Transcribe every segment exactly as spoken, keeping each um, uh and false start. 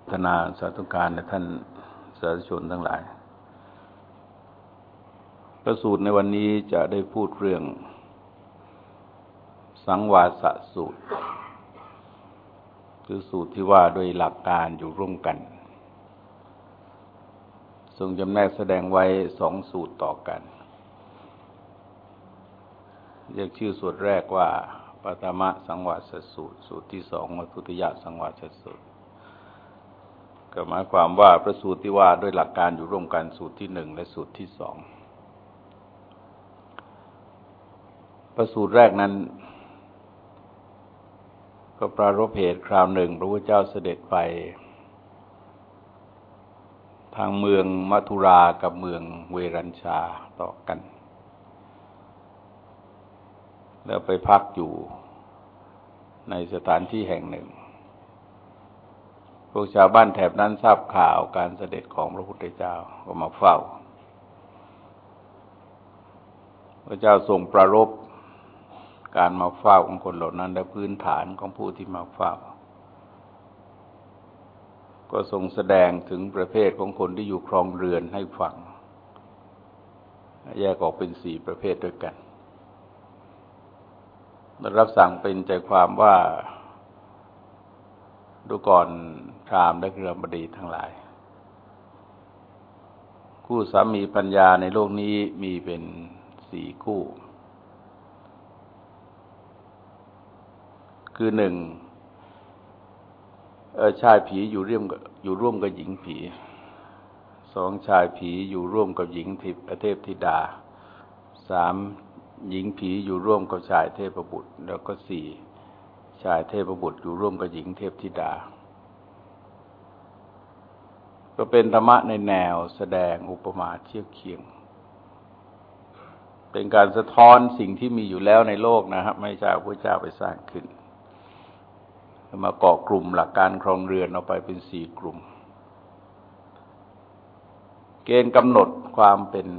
ทนาสาธุการและท่านสาธุชนทั้งหลายพระสูตรในวันนี้จะได้พูดเรื่องสังวาสสูตรคือสูตรที่ว่าโดยหลักการอยู่ร่วมกันทรงจำแนกแสดงไว้สองสูตรต่อกันเรียกชื่อสูตรแรกว่าปฐมสังวาสสูตรสูตรที่สองว่าทุติยสังวาสสูตรก็หมายความว่าพระสูตรที่ว่าด้วยหลักการอยู่ร่วมกันสูตรที่หนึ่งและสูตรที่สองพระสูตรแรกนั้นก็ปรารภเหตุคราวหนึ่งพระพุทธเจ้าเสด็จไปทางเมืองมัทุรากับเมืองเวรัญชาต่อกันแล้วไปพักอยู่ในสถานที่แห่งหนึ่งพวกชาวบ้านแถบนั้นทราบข่าวการเสด็จของพระพุทธเจ้าก็มาเฝ้าพระเจ้าทรงปรารภการมาเฝ้าของคนเหล่านั้นและพื้นฐานของผู้ที่มาเฝ้าก็ทรงแสดงถึงประเภทของคนที่อยู่ครองเรือนให้ฟังแยกออกเป็นสี่ประเภทด้วยกันได้รับสั่งเป็นใจความว่าดูก่อนพราหมณ์และเครือญบดีทั้งหลายคู่สามีภรรยาในโลกนี้มีเป็นสี่คู่คือหนึ่งชายผีอยู่ร่วมกับอยู่ร่วมกับหญิงผีสองชายผีอยู่ร่วมกับหญิงทิพย์เทพธิดาสามหญิงผีอยู่ร่วมกับชายเทพบุตรแล้วก็สี่ชายเทพบุตรอยู่ร่วมกับหญิงเทพธิดาก็เป็นธรรมะในแนวแสดงอุปมาเทียบเคียงเป็นการสะท้อนสิ่งที่มีอยู่แล้วในโลกนะครับไม่ใช่พระเจ้าไปสร้างขึ้นมาเกาะกลุ่มหลักการครองเรือนออกไปเป็นสี่กลุ่มเกณฑ์กำหนดความเป็น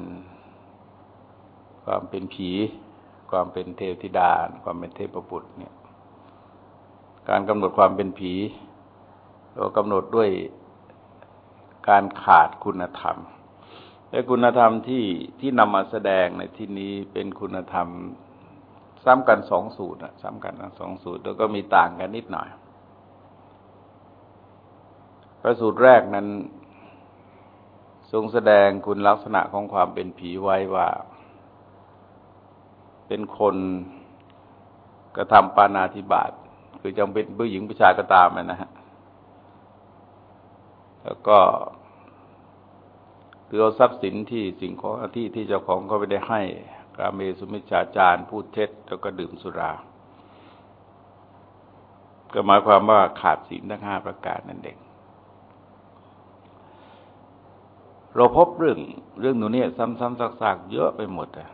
ความเป็นผีความเป็นเทพธิดาความเป็นเทพบุตรเนี่ยการกำหนดความเป็นผีเรากำหนดด้วยการขาดคุณธรรมและคุณธรรมที่ที่นำมาแสดงในที่นี้เป็นคุณธรรมซ้ำกันสองสูตรนะซ้ำกันทั้งสองสูตรแล้วก็มีต่างกันนิดหน่อยพระสูตรแรกนั้นทรงแสดงคุณลักษณะของความเป็นผีไว้ว่าเป็นคนกระทำปาณาติบาตคือจำเป็นผู้หญิงผู้ชายก็ตามนะฮะแล้วก็คือเอาทรัพย์สินที่สิ่งของที่ที่เจ้าของเขาไม่ได้ให้กาเมสุมิจฉาจารพูดเท็จแล้วก็ดื่มสุราก็หมายความว่าขาดศีลทั้งห้าประการนั่นเองเราพบเรื่องเรื่องนี้ซ้ำๆซากๆเยอะไปหมดอ่ะ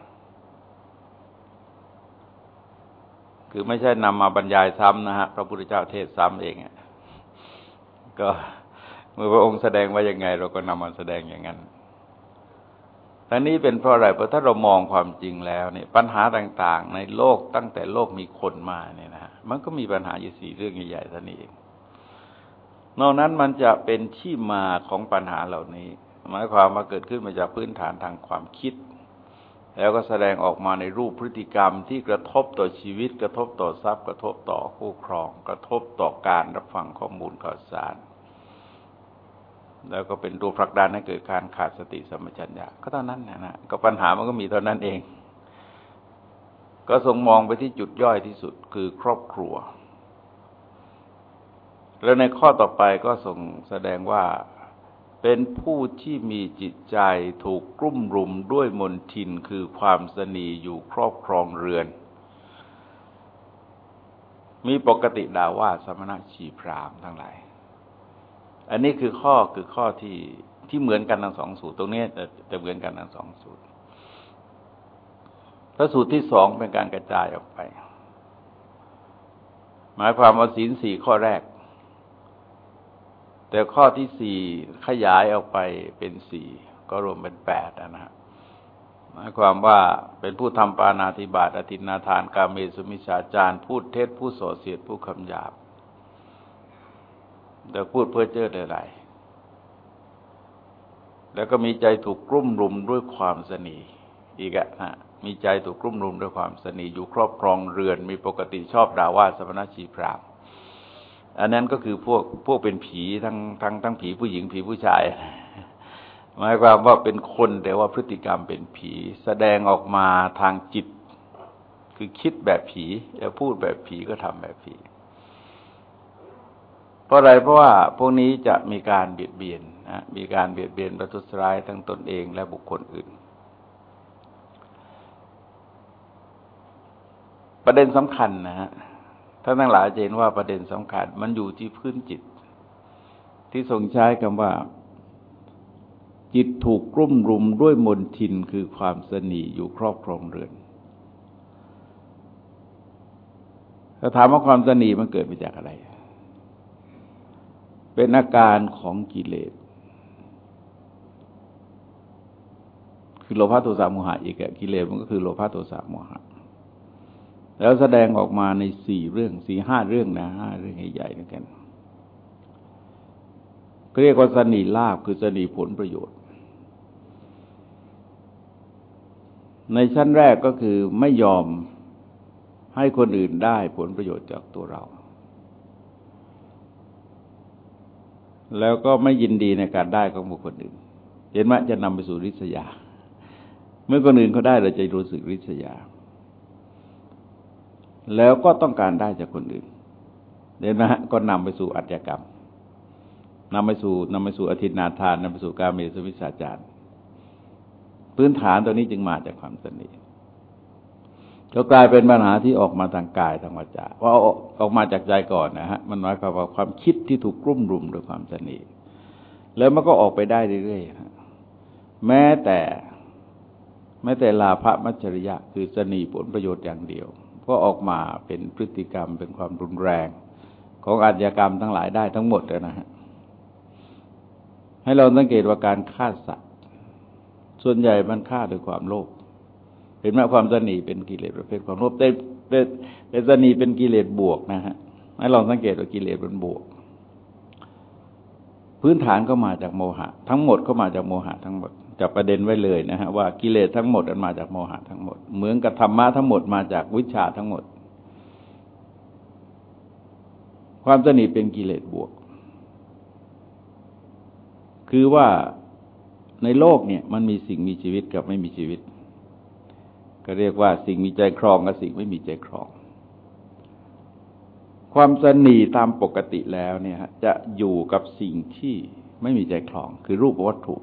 คือไม่ใช่นำมาบรรยายซ้ำนะฮะพระพุทธเจ้าเทศซ้ำเองอ่ะก็เมื่อพระองค์แสดงว่ายังไงเราก็นำมาแสดงอย่างนั้นทั้งนี้เป็นเพราะอะไรเพราะถ้าเรามองความจริงแล้วเนี่ยปัญหาต่างๆในโลกตั้งแต่โลกมีคนมาเนี่ยนะมันก็มีปัญหาอยู่สี่เรื่องใหญ่ๆเท่านี้เองนอกนั้นมันจะเป็นที่มาของปัญหาเหล่านี้หมายความว่าเกิดขึ้นมาจากพื้นฐานทางความคิดแล้วก็แสดงออกมาในรูปพฤติกรรมที่กระทบต่อชีวิตกระทบต่อทรัพย์กระทบต่อคู่ครองกระทบต่อการรับฟังข้อมูลข่าวสารแล้วก็เป็นตัวผลักดันให้เกิดการขาดสติสัมปชัญญะก็เท่านั้นนะนะก็ปัญหามันก็มีเท่านั้นเองก็ทรงมองไปที่จุดย่อยที่สุดคือครอบครัวแล้วในข้อต่อไปก็ทรงแสดงว่าเป็นผู้ที่มีจิตใจถูกกลุ่มรุมด้วยมลทินคือความสนีอยู่ครอบครองเรือนมีปกติด่าว่าสมณะชีพราหมณ์ทั้งหลายอันนี้คือข้อคือข้อที่ที่เหมือนกันทั้งสองสูตรตรงนี้จะเหมือนกันทั้งสองสูตรพระสูตรที่สองเป็นการกระจายออกไปหมายความว่าศีลสี่ข้อแรกแต่ข้อที่สี่ขยายออกไปเป็นสี่ก็รวมเป็นแปดนะฮะหมายความว่าเป็นผู้ทำปาณาติบาตอทินนาทานกาเมสุมิจฉาจารพูดเท็จผู้ส่อเสียดผู้คำหยาบแต่พูดเพ้อเจ้อหลายๆแล้วก็มีใจถูกกลุ่มรุมด้วยความสนีอีกอะนะมีใจถูกกลุ่มรุมด้วยความสนีอยู่ครอบครองเรือนมีปกติชอบด่าว่าสมณชีพราหมณ์อันนั้นก็คือพวกพวกเป็นผีทั้งทั้งทั้งผีผู้หญิงผีผู้ชายหมายความว่าเป็นคนแต่ว่าพฤติกรรมเป็นผีแสดงออกมาทางจิตคือคิดแบบผีจะพูดแบบผีก็ทำแบบผีเพราะอะไรเพราะว่าพวกนี้จะมีการเบียดเบียนนะมีการเบียดเบียนประทุษร้ายทั้งตนเองและบุคคลอื่นประเด็นสำคัญนะฮะท่านทั้งหลายจะเห็นว่าประเด็นสำคัญมันอยู่ที่พื้นจิตที่ทรงใช้คำว่าจิตถูกกลุ่มรุมด้วยมนทินคือความสนีอยู่ครอบครองเรือนถ้าถามว่าความสนีมันเกิดมาจากอะไรเป็นอาการของกิเลสคือโลภะโทสะโมหะอีกอะกิเลสมันก็คือโลภะโทสะโมหะแล้วแสดงออกมาในสี่เรื่องสี่ห้าเรื่องนะห้าเรื่องใหญ่ๆด้วยกันเรียกว่าสนีลาภคือสนีผลประโยชน์ในชั้นแรกก็คือไม่ยอมให้คนอื่นได้ผลประโยชน์จากตัวเราแล้วก็ไม่ยินดีในการได้ของบุคคลอื่นเห็นไหมจะนำไปสู่ริษยาเมื่อคนอื่นเขาได้เราจะรู้สึกริษยาแล้วก็ต้องการได้จากคนอื่นเห็นไหมก็นำไปสู่อาชญากรรมนำไปสู่นำไปสู่อธินาทานนำไปสู่การเมสุวิสาจารพื้นฐานตัวนี้จึงมาจากความสนีก็กลายเป็นปัญหาที่ออกมาทางกายทางวาจาว่าออกมาจากใจก่อนนะฮะมันหมายความว่าความคิดที่ถูกกลุ่มรุมด้วยความสนีแล้วมันก็ออกไปได้เรื่อยๆแม้แต่แม้แต่ลาภมัจฉริยะคือสนีผลประโยชน์อย่างเดียวก็ออกมาเป็นพฤติกรรมเป็นความรุนแรงของอาชญากรรมทั้งหลายได้ทั้งหมดเลยนะฮะให้เราสังเกตว่าการฆ่าสัตว์ส่วนใหญ่มันฆ่าด้วยความโลภเห็นไหมความสนีเป็นกิเลสประเภทความโลภแต่แต่สนีเป็นกิเลสบวกนะฮะให้ลองสังเกตว่ากิเลสเป็นบวกพื้นฐานก็มาจากโมหะทั้งหมดก็มาจากโมหะทั้งหมดจับประเด็นไว้เลยนะฮะว่ากิเลสทั้งหมดมันมาจากโมหะทั้งหมดเหมือนกับธรรมะทั้งหมดมาจากวิชชาทั้งหมดความสนีเป็นกิเลสบวกคือว่าในโลกเนี่ยมันมีสิ่งมีชีวิตกับไม่มีชีวิตก็เรียกว่าสิ่งมีใจครองกับสิ่งไม่มีใจครองความสนีตามปกติแล้วเนี่ยจะอยู่กับสิ่งที่ไม่มีใจครองคือรูปวัตถุ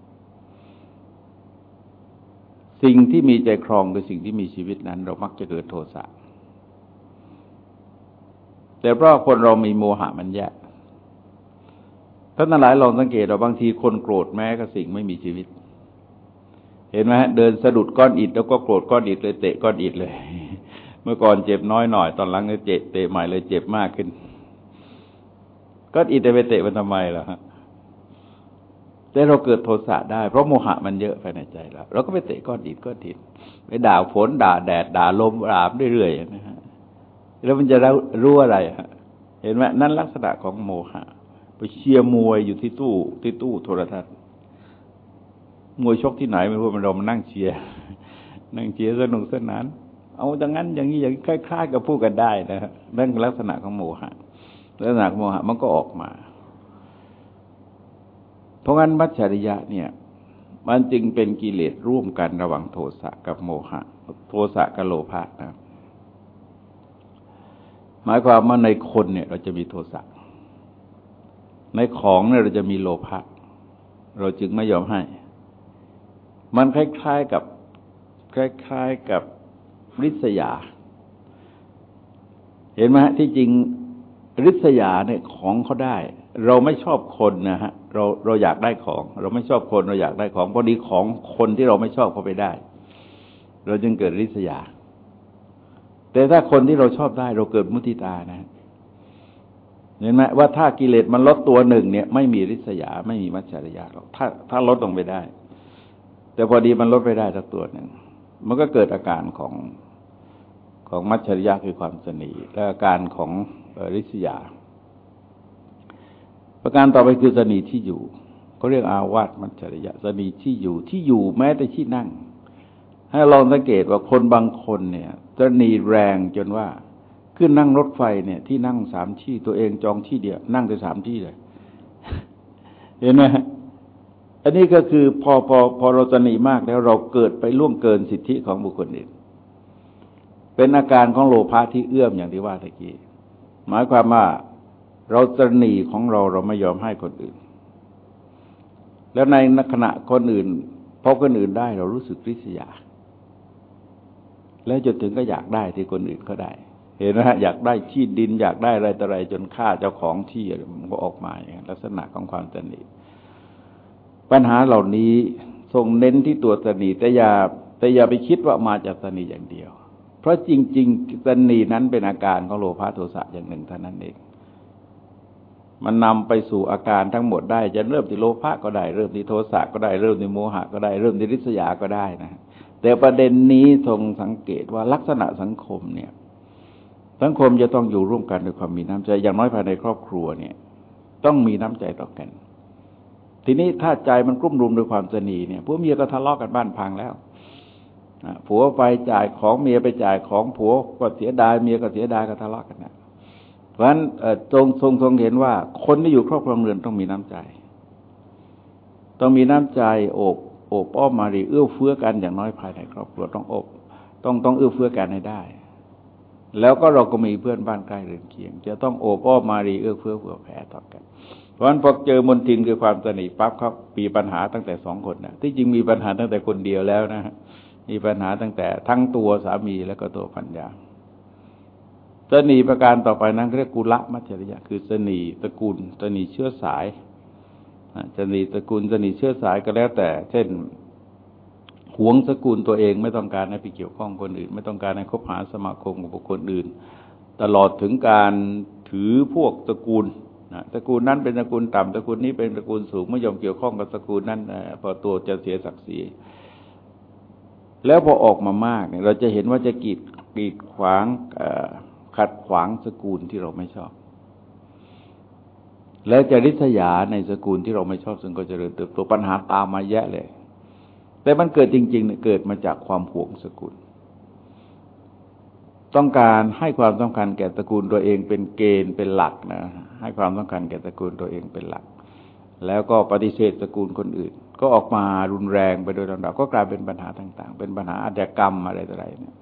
สิ่งที่มีใจครองคือสิ่งที่มีชีวิตนั้นเรามักจะเกิดโทสะแต่เพราะคนเรามีโมหะมันแยกท่านทั้งหลายลองสังเกตว่าบางทีคนโกรธแม้กับสิ่งไม่มีชีวิตเห็นไหมฮะเดินสะดุดก้อนอิฐแล้วก็โกรธก้อนอิฐเลยเตะก้อนอิฐเลยเมื่อก่อนเจ็บน้อยหน่อยตอนหลังเนี่ยเจ็บเตะใหม่เลยเจ็บมากขึ้นก้อนอิฐจะไปเตะมันทำไมล่ะฮะแต่เราเกิดโทสะได้เพราะโมหะมันเยอะภายในใจเราเราก็ไปเตะก้อนอิฐก้อนอิฐไปด่าฝนด่าแดดด่าลมด่าเรื่อยๆนะฮะแล้วมันจะรู้อะไรฮะเห็นไหมนั่นลักษณะของโมหะไปเชียร์มวยอยู่ที่ตู้ที่ตู้โทรทัศน์มวยชกที่ไหนไม่รู้มันเรามานั่งเชียร์นั่งเชียร์สนุกสนานเอาอย่างนั้นอย่างนี้อย่างคล้ายๆกับพูดกันได้นะฮะนั่นลักษณะของโมหะลักษณะของโมหะมันก็ออกมาเพราะงั้นมัจฉริยะเนี่ยมันจึงเป็นกิเลสร่วมกันระหว่างโทสะกับโมหะโทสะกับโลภะนะหมายความว่าในคนเนี่ยเราจะมีโทสะในของเนี่ยเราจะมีโลภะเราจึงไม่ยอมให้มันคล้ายๆกับคล้ายๆกับริษยาเห็นไหมฮะที่จริงริษยาเนี่ยของเขาได้เราไม่ชอบคนนะฮะเราเราอยากได้ของเราไม่ชอบคนเราอยากได้ของพอดีของคนที่เราไม่ชอบเขาไปได้เราจึงเกิดริษยาแต่ถ้าคนที่เราชอบได้เราเกิดมุทิตานะเห็นไหมว่าถ้ากิเลสมันลดตัวหนึ่งเนี่ยไม่มีริษยาไม่มีมัจฉริยะหรอกถ้าถ้าลดลงไปได้แต่พอดีมันลดไปได้สักตัวหนึ่งมันก็เกิดอาการของของมัจฉริยะคือความสนีและอาการของริษยาประการต่อไปคือสนีที่อยู่เขาเรียกอาวาสมัจฉริยะสนีที่อยู่ที่อยู่แม้แต่ที่นั่งให้ลองสังเกตว่าคนบางคนเนี่ยสนีแรงจนว่าขึ้นนั่งรถไฟเนี่ยที่นั่งสามที่ตัวเองจองที่เดียวนั่งแต่สามที่เลยเห็นไหมอันนี้ก็คือพอพอพอเราสนีมากแล้วเราเกิดไปล่วงเกินสิทธิของบุคคลอื่นเป็นอาการของโลภะที่เอื้อมอย่างที่ว่าตะกี้หมายความว่าเราตนีของเราเราไม่ยอมให้คนอื่นแล้วในขณะคนอื่นพอคนอื่นได้เรารู้สึกริษยาแล้วจนถึงก็อยากได้ที่คนอื่นเขาได้เห็นไหมฮะอยากได้ที่ดินอยากได้อะไรต่ออะไรจนฆ่าเจ้าของที่มันก็ออกมาอย่างลักษณะของความตนีปัญหาเหล่านี้ทรงเน้นที่ตัวตนีแต่อย่าแต่อย่าไปคิดว่ามาจากตนีอย่างเดียวเพราะจริงๆตนีนั้นเป็นอาการของโลภะโทสะอย่างหนึ่งเท่านั้นเองมันนำไปสู่อาการทั้งหมดได้จะเริ่มที่โลภะก็ได้เริ่มที่โทสะก็ได้เริ่มที่โมหะก็ได้เริ่มที่ริษยาก็ได้นะแต่ประเด็นนี้ทรงสังเกตว่าลักษณะสังคมเนี่ยสังคมจะต้องอยู่ร่วมกันด้วยความมีน้ำใจอย่างน้อยภายในครอบครัวเนี่ยต้องมีน้ำใจต่อกันทีนี้ถ้าใจมันกลุ่มรุมด้วยความตนีเนี่ยผัวเมียก็ทะเลาะกันบ้านพังแล้วผัวไปจ่ายของเมียไปจ่ายของผัวก็เสียดายเมียก็เสียดายก็ทะเลาะกันนะเพราะฉะนั้นทรงทรงทรงเห็นว่าคนที่อยู่ครอบครองเรือนต้องมีน้ำใจต้องมีน้ำใจโอบโอบอ้อมมารีเอื้อเฟื้อกันอย่างน้อยภายในครอบครัวต้องอบต้องต้องเอื้อเฟื้อกันให้ได้แล้วก็เราก็มีเพื่อนบ้านใกล้เรือนเคียงจะต้องโอบอ้อมมารีเอื้อเฟื้อเผื่อแผ่ต่อกันเพราะฉะนั้นพอเจอมนทินคือความตนีปั๊บครับมีปัญหาตั้งแต่สองคนนะที่จริงมีปัญหาตั้งแต่คนเดียวแล้วนะมีปัญหาตั้งแต่ทั้งตัวสามีแล้วก็ตัวภรรยาตนีประการต่อไปนั้นเรียกกุลมัจฉริยะคือตนีตระกูลตนีเชื้อสายตนีตระกูลตนีเชื้อสายก็แล้วแต่เช่นหวงสกุลตัวเองไม่ต้องการให้ไปเกี่ยวข้องคนอื่นไม่ต้องการให้คบหาสมาคมกับบุคคลอื่นตลอดถึงการถือพวกตระกูลตระกูลนั้นเป็นตระกูลต่ำตระกูลนี้เป็นตระกูลสูงไม่ยอมเกี่ยวข้องกับตระกูลนั้นพอตัวจะเสียศักดิ์ศรีแล้วพอออกมามากเนี่ยเราจะเห็นว่าจะกีดกีดขวางขัดขวางสกุลที่เราไม่ชอบแล้วจะริษยาในสกุลที่เราไม่ชอบซึ่งก็เจริญเติบโตปัญหาตามมาแยะเลยแต่มันเกิดจริงๆเนี่ยเกิดมาจากความหวงสกุลต้องการให้ความสำคัญแก่ตระกูลตัวเองเป็นเกณฑ์เป็นหลักนะให้ความสำคัญแก่ตระกูลตัวเองเป็นหลักแล้วก็ปฏิเสธตระกูลคนอื่นก็ออกมารุนแรงไปโดยลำดับก็กลายเป็นปัญหาต่างๆเป็นปัญหาอาชญากรรมอะไรต่ออะไรเนี่ย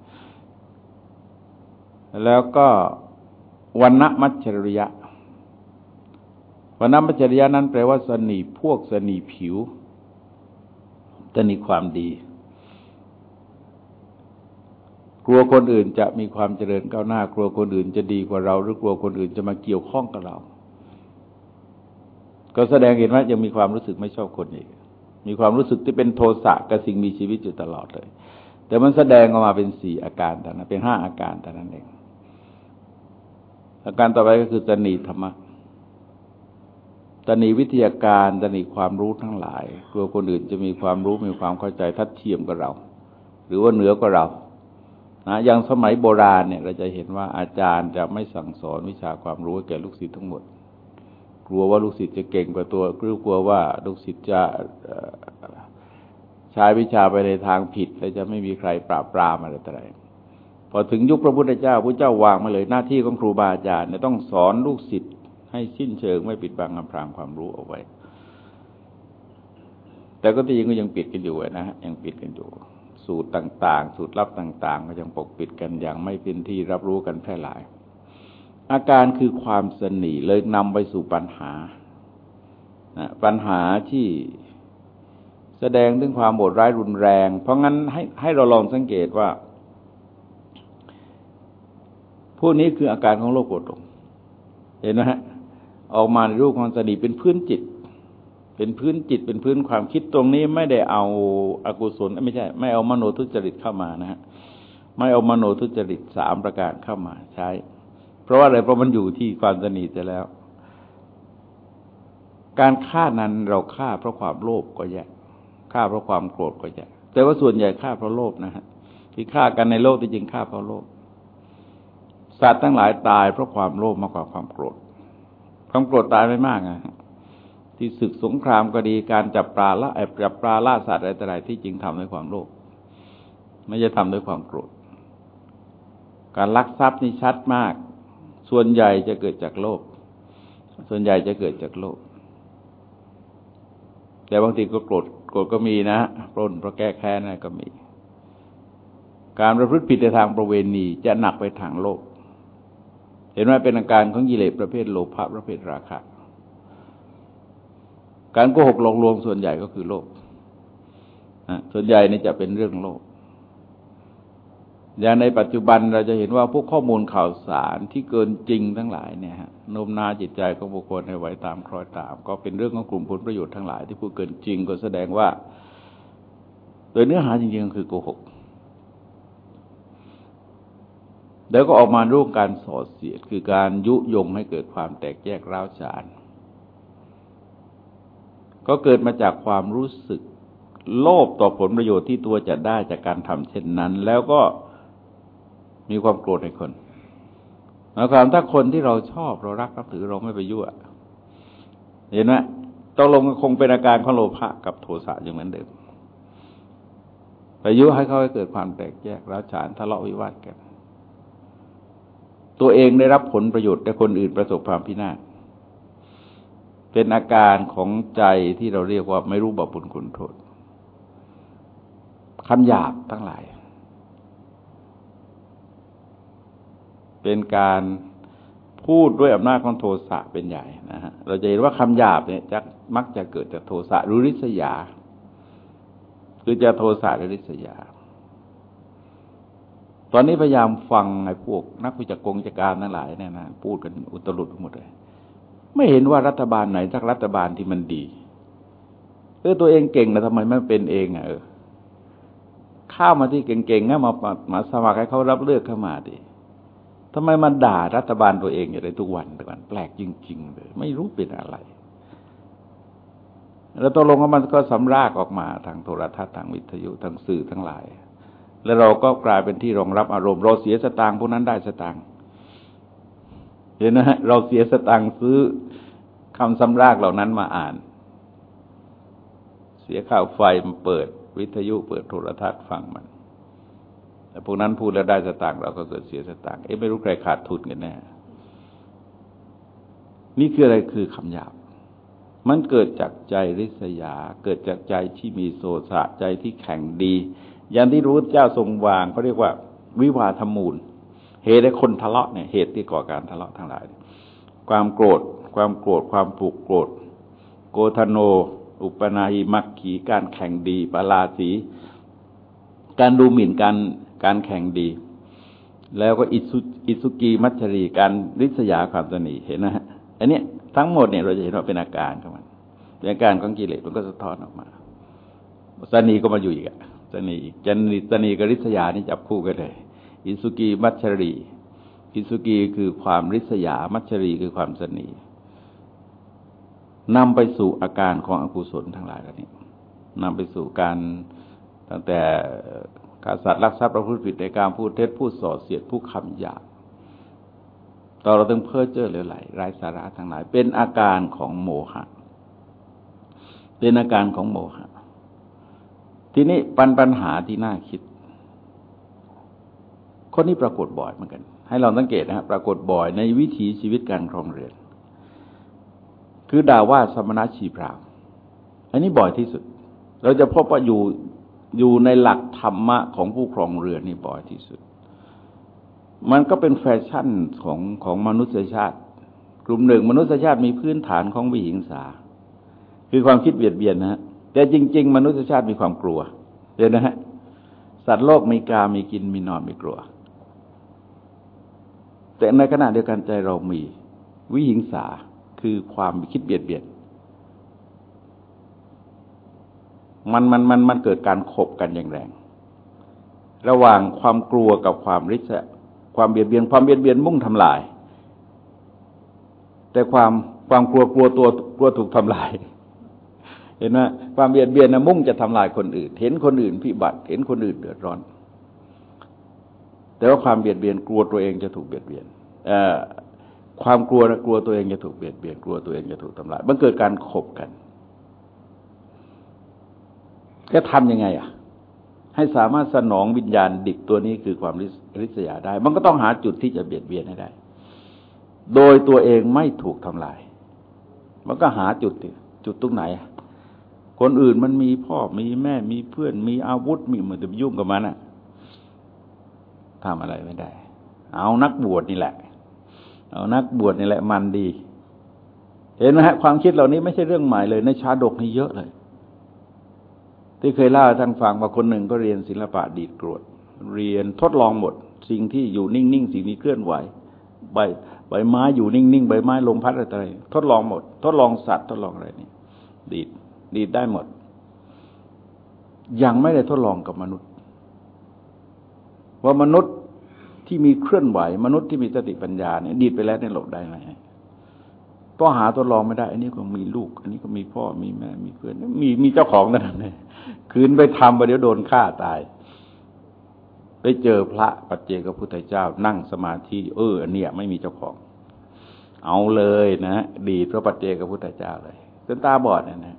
แล้วก็วรรณมัจฉริยะวรรณมัจฉริยะนั้นแปลว่าสนีพวกสนีผิวสนีความดีกลัวคนอื่นจะมีความเจริญก้าวหน้ากลัวคนอื่นจะดีกว่าเราหรือกลัวคนอื่นจะมาเกี่ยวข้องกับเราก็แสดงเห็นว่ายังมีความรู้สึกไม่ชอบคนอีกมีความรู้สึกที่เป็นโทสะกับสิ่งมีชีวิตอยู่ตลอดเลยแต่มันแสดงออกมาเป็นสี่อาการแต่นั้นเป็นห้าอาการแต่นั้นเองอาการต่อไปก็คือตนีธรรมะตนีวิทยาการตนีความรู้ทั้งหลายกลัวคนอื่นจะมีความรู้มีความเข้าใจทัดเทียมกับเราหรือว่าเหนือกว่าเรานะอย่างสมัยโบราณเนี่ยเราจะเห็นว่าอาจารย์จะไม่สั่งสอนวิชาความรู้แก่ลูกศิษย์ทั้งหมดกลัวว่าลูกศิษย์จะเก่งกว่าตัวกลัวว่าลูกศิษย์จะใช้วิชาไปในทางผิดและจะไม่มีใครปราบปรามอะไรต่ออะไรพอถึงยุคพระพุทธเจ้าพระเจ้าวางมาเลยหน้าที่ของครูบาอาจารย์เนี่ยต้องสอนลูกศิษย์ให้สิ้นเชิงไม่ปิดบังอำพรางความรู้เอาไว้แต่ก็ที่จริงก็ยังปิดกันอยู่นะฮะยังปิดกันอยู่สูตรต่างๆสูตรลับต่างๆก็ยังปกปิดกันอย่างไม่เป็นที่รับรู้กันแพร่หลายอาการคือความสนีเลยนำไปสู่ปัญหาปัญหาที่แสดงถึงความโหดร้ายรุนแรงเพราะงั้นให้ให้เราลองสังเกตว่าพวกนี้คืออาการของโลภโกรธหลงเห็นไหมฮะออกมาในรูปของสนีเป็นพื้นจิตเป็นพื้นจิตเป็นพื้นความคิดตรงนี้ไม่ได้เอาอกุศลไม่ใช่ไม่เอามโนทุจริตเข้ามานะฮะไม่เอามโนทุจริตสามประการเข้ามาใช้เพราะว่าอะไรเพราะมันอยู่ที่ความสนีจะแล้วการฆ่านั้นเราฆ่าเพราะความโลภก็แย่ฆ่าเพราะความโกรธก็แย่แต่ว่าส่วนใหญ่ฆ่าเพราะโลภนะฮะที่ฆ่ากันในโลกที่จริงฆ่าเพราะโลภสัตว์ทั้งหลายตายเพราะความโลภมากกว่าความโกรธความโกรธตายไม่มากนะที่ศึกสงครามก็ดีการจับปลาละจับปลาล่าสัตว์อะไรต่ออะไรที่จริงทำด้วยความโลภไม่ใช่ทำด้วยความโกรธการลักทรัพย์นี่ชัดมากส่วนใหญ่จะเกิดจากโลภส่วนใหญ่จะเกิดจากโลภแต่บางทีก็โกรธโกรธก็มีนะปล้นเพราะแก้แค้นอะไรก็มีการประพฤติผิดในทางประเวณีจะหนักไปทางโลภเห็นว่าเป็นอาการของกิเลสประเภทโลภะประเภทราคะการโกหกหลอกลวงส่วนใหญ่ก็คือโลภส่วนใหญ่นี่จะเป็นเรื่องโลภอย่างในปัจจุบันเราจะเห็นว่าพวกข้อมูลข่าวสารที่เกินจริงทั้งหลายเนี่ยฮะโน้มน้าวจิตใจของบุคคลให้ไหวตามคล้อยตามก็เป็นเรื่องของกลุ่มผลประโยชน์ทั้งหลายที่พูดเกินจริงก็แสดงว่าโดยเนื้อหาจริงๆก็คือโกหกแล้วก็ออกมาร่วมการส่อเสียดคือการยุยงให้เกิดความแตกแยกร้าวฉานก็เกิดมาจากความรู้สึกโลภต่อผลประโยชน์ที่ตัวจะได้จากการทำเช่นนั้นแล้วก็มีความโกรธในคนหมายความถ้าคนที่เราชอบเรารักนับถือเราไม่ไปยั่วเห็นไหมตกลงคงเป็นอาการของโลภะกับโทสะอย่างเหมือนเดิมไปยั่วให้เขาให้เกิดความแตกแยกร้าวฉานทะเลาะวิวาทกันตัวเองได้รับผลประโยชน์แต่คนอื่นประสบความพินาศเป็นอาการของใจที่เราเรียกว่าไม่รู้บาปบุญคุณโทษคำหยาบทั้งหลายเป็นการพูดด้วยอำนาจของโทสะเป็นใหญ่นะฮะเราจะเห็นว่าคำหยาบเนี่ยจะมักจะเกิดจากโทสะหรือริษยาคือจะโทสะหรือริษยาตอนนี้พยายามฟังไอ้พวกนักวิจารณ์การทั้งหลายเนี่ยนะพูดกันอุตลุดหมดเลยไม่เห็นว่ารัฐบาลไหนสักรัฐบาลที่มันดีเออตัวเองเก่งนะทำไมไม่เป็นเองอ่ะเออข้าวมาที่เก่งๆงั้นมามาสมัครให้เขารับเลือกเข้ามาดิทำไมมันด่ารัฐบาลตัวเองอยู่เลยทุกวันทุกวันแปลกจริงๆเลยไม่รู้เป็นอะไรแล้วตกลงว่ามันก็สำรากออกมาทางโทรทัศน์ทางวิทยุทางสื่อทั้งหลายแล้วเราก็กลายเป็นที่รองรับอารมณ์เราเสียสตางค์พวกนั้นได้สตางค์เห็นนะฮะเราเสียสตางค์ซื้อคำสำรากเหล่านั้นมาอ่านเสียค่าไฟมาเปิดวิทยุเปิดโทรทัศน์ฟังมันแต่พวกนั้นพูดแล้วได้สตางค์เราก็เกิดเสียสตางค์เอ๊ะไม่รู้ใครขาดทุนกันแน่นี่คืออะไรคือคำหยาบมันเกิดจากใจริษยาเกิดจากใจที่มีโทสะใจที่แข็งดีอย่างที่รู้เจ้าทรงวางเขาเรียกว่าวิวาทมูลเหตุให้คนทะเลาะเนี่ยเหตุที่ก่อการทะเลาะทั้งหลายความโกรธความโกรธความผูกโกรธโกธโนอุปนาหิมัคขีการแข่งดีปราสีการดูหมิ่นการการแข่งดีแล้วก็อิสุอิสุกีมัจฉรีการริษยาความตนีเห็นนะฮะอันนี้ทั้งหมดเนี่ยเราจะเห็นว่าเป็นอาการของมันเป็นอาการของกิเลสมันก็สะท้อนออกมาตนีก็มาอยู่อีกอะตนีจันนิตนีกับริษยานี่จับคู่กันเลยอิสุกีมัจฉรีอิสุกีคือความริษยามัจฉรีคือความตนีนำไปสู่อาการของอกุศลทั้งหลายเหล่านี้นำไปสู่การตั้งแต่การสัตว์ลักทรัพย์ประพฤติผิดในการพูดเท็จพูดส่อเสียดพูดคำหยาบต่อเราต้องเพ้อเจ้อเหลวไหลไร้สาระทั้งหลายเป็นอาการของโมหะเป็นอาการของโมหะทีนี้ปัญปัญหาที่น่าคิดคนนี้ปรากฏบ่อยเหมือนกันให้เราสังเกตนะครับปรากฏบ่อยในวิถีชีวิตการครองเรือนคือด่าว่าสมณชีพราหมณ์อันนี้บ่อยที่สุดเราจะพบว่าอยู่อยู่ในหลักธรรมะของผู้ครองเรือนนี่บ่อยที่สุดมันก็เป็นแฟชั่นของของมนุษยชาติกลุ่มหนึ่งมนุษยชาติมีพื้นฐานของวิหิงสาคือความคิดเบียดเบียนนะฮะแต่จริงๆมนุษยชาติมีความกลัวเห็นนะฮะสัตว์โลกมีกามีกินมีนอนมีกลัวแต่ในขณะเดียวกันใจเรามีวิหิงสาคือความคิดเบียดเบียนมันมันมันมันเกิดการขบกันอย่างแรงระหว่างความกลัวกับความริษยาความเบียดเบียนความเบียดเบียนมุ่งทำลายแต่ความความกลัวกลัวตัวกลัวถูกทำลายเห็นไหมความเบียดเบียนนะมุ่งจะทำลายคนอื่นเห็นคนอื่นพิบัติเห็นคนอื่นเดือดร้อนแต่ว่าความเบียดเบียนกลัวตัวเองจะถูกเบียดเบียนความกลัวนะกลัวตัวเองจะถูกเบียดเบียนกลัวตัวเองจะถูกทำลายมันเกิดการขบกันก็ทำยังไงอ่ะให้สามารถสนองวิญญาณดิบตัวนี้คือความริษยาได้มันก็ต้องหาจุดที่จะเบียดเบียนให้ได้โดยตัวเองไม่ถูกทำลายมันก็หาจุดจุดตรงไหนคนอื่นมันมีพ่อมีแม่มีเพื่อนมีอาวุธมีมันจะยุ่งกับมันอ่ะทำอะไรไม่ได้เอานักบวชนี่แหละเอานักบวชนี่แหละมันดีเห็นไหมฮะความคิดเหล่านี้ไม่ใช่เรื่องใหม่เลยในชาดกนี่เยอะเลยที่เคยเล่าให้ท่านฟังว่าคนหนึ่งก็เรียนศิลปะดีดกรวดเรียนทดลองหมดสิ่งที่อยู่นิ่งๆสิ่งที่เคลื่อนไหวใบใบไม้อยู่นิ่งๆใบไม้ลมพัดอะไรทดลองหมดทดลองสัตว์ทดลองอะไรนี่ดีดดีดได้หมดยังไม่ได้ทดลองกับมนุษย์ว่ามนุษย์ที่มีเคลื่อนไหวมนุษย์ที่มีสติปัญญาเนี่ยดีดไปแล้วเนี่ยหลบได้ไหมก็หาทดลองไม่ได้อันนี้ก็มีลูกอันนี้ก็มีพ่อมีแม่มีเพื่อนมีมีเจ้าของนั่นแหละคืนไปทำไปเดี๋ยวโดนฆ่าตายไปเจอพระปัจเจกพุทธเจ้านั่งสมาธิเอออันเนี้ยไม่มีเจ้าของเอาเลยนะดีดพระปัจเจกพุทธเจ้าเลยจนตาบอดนะนะ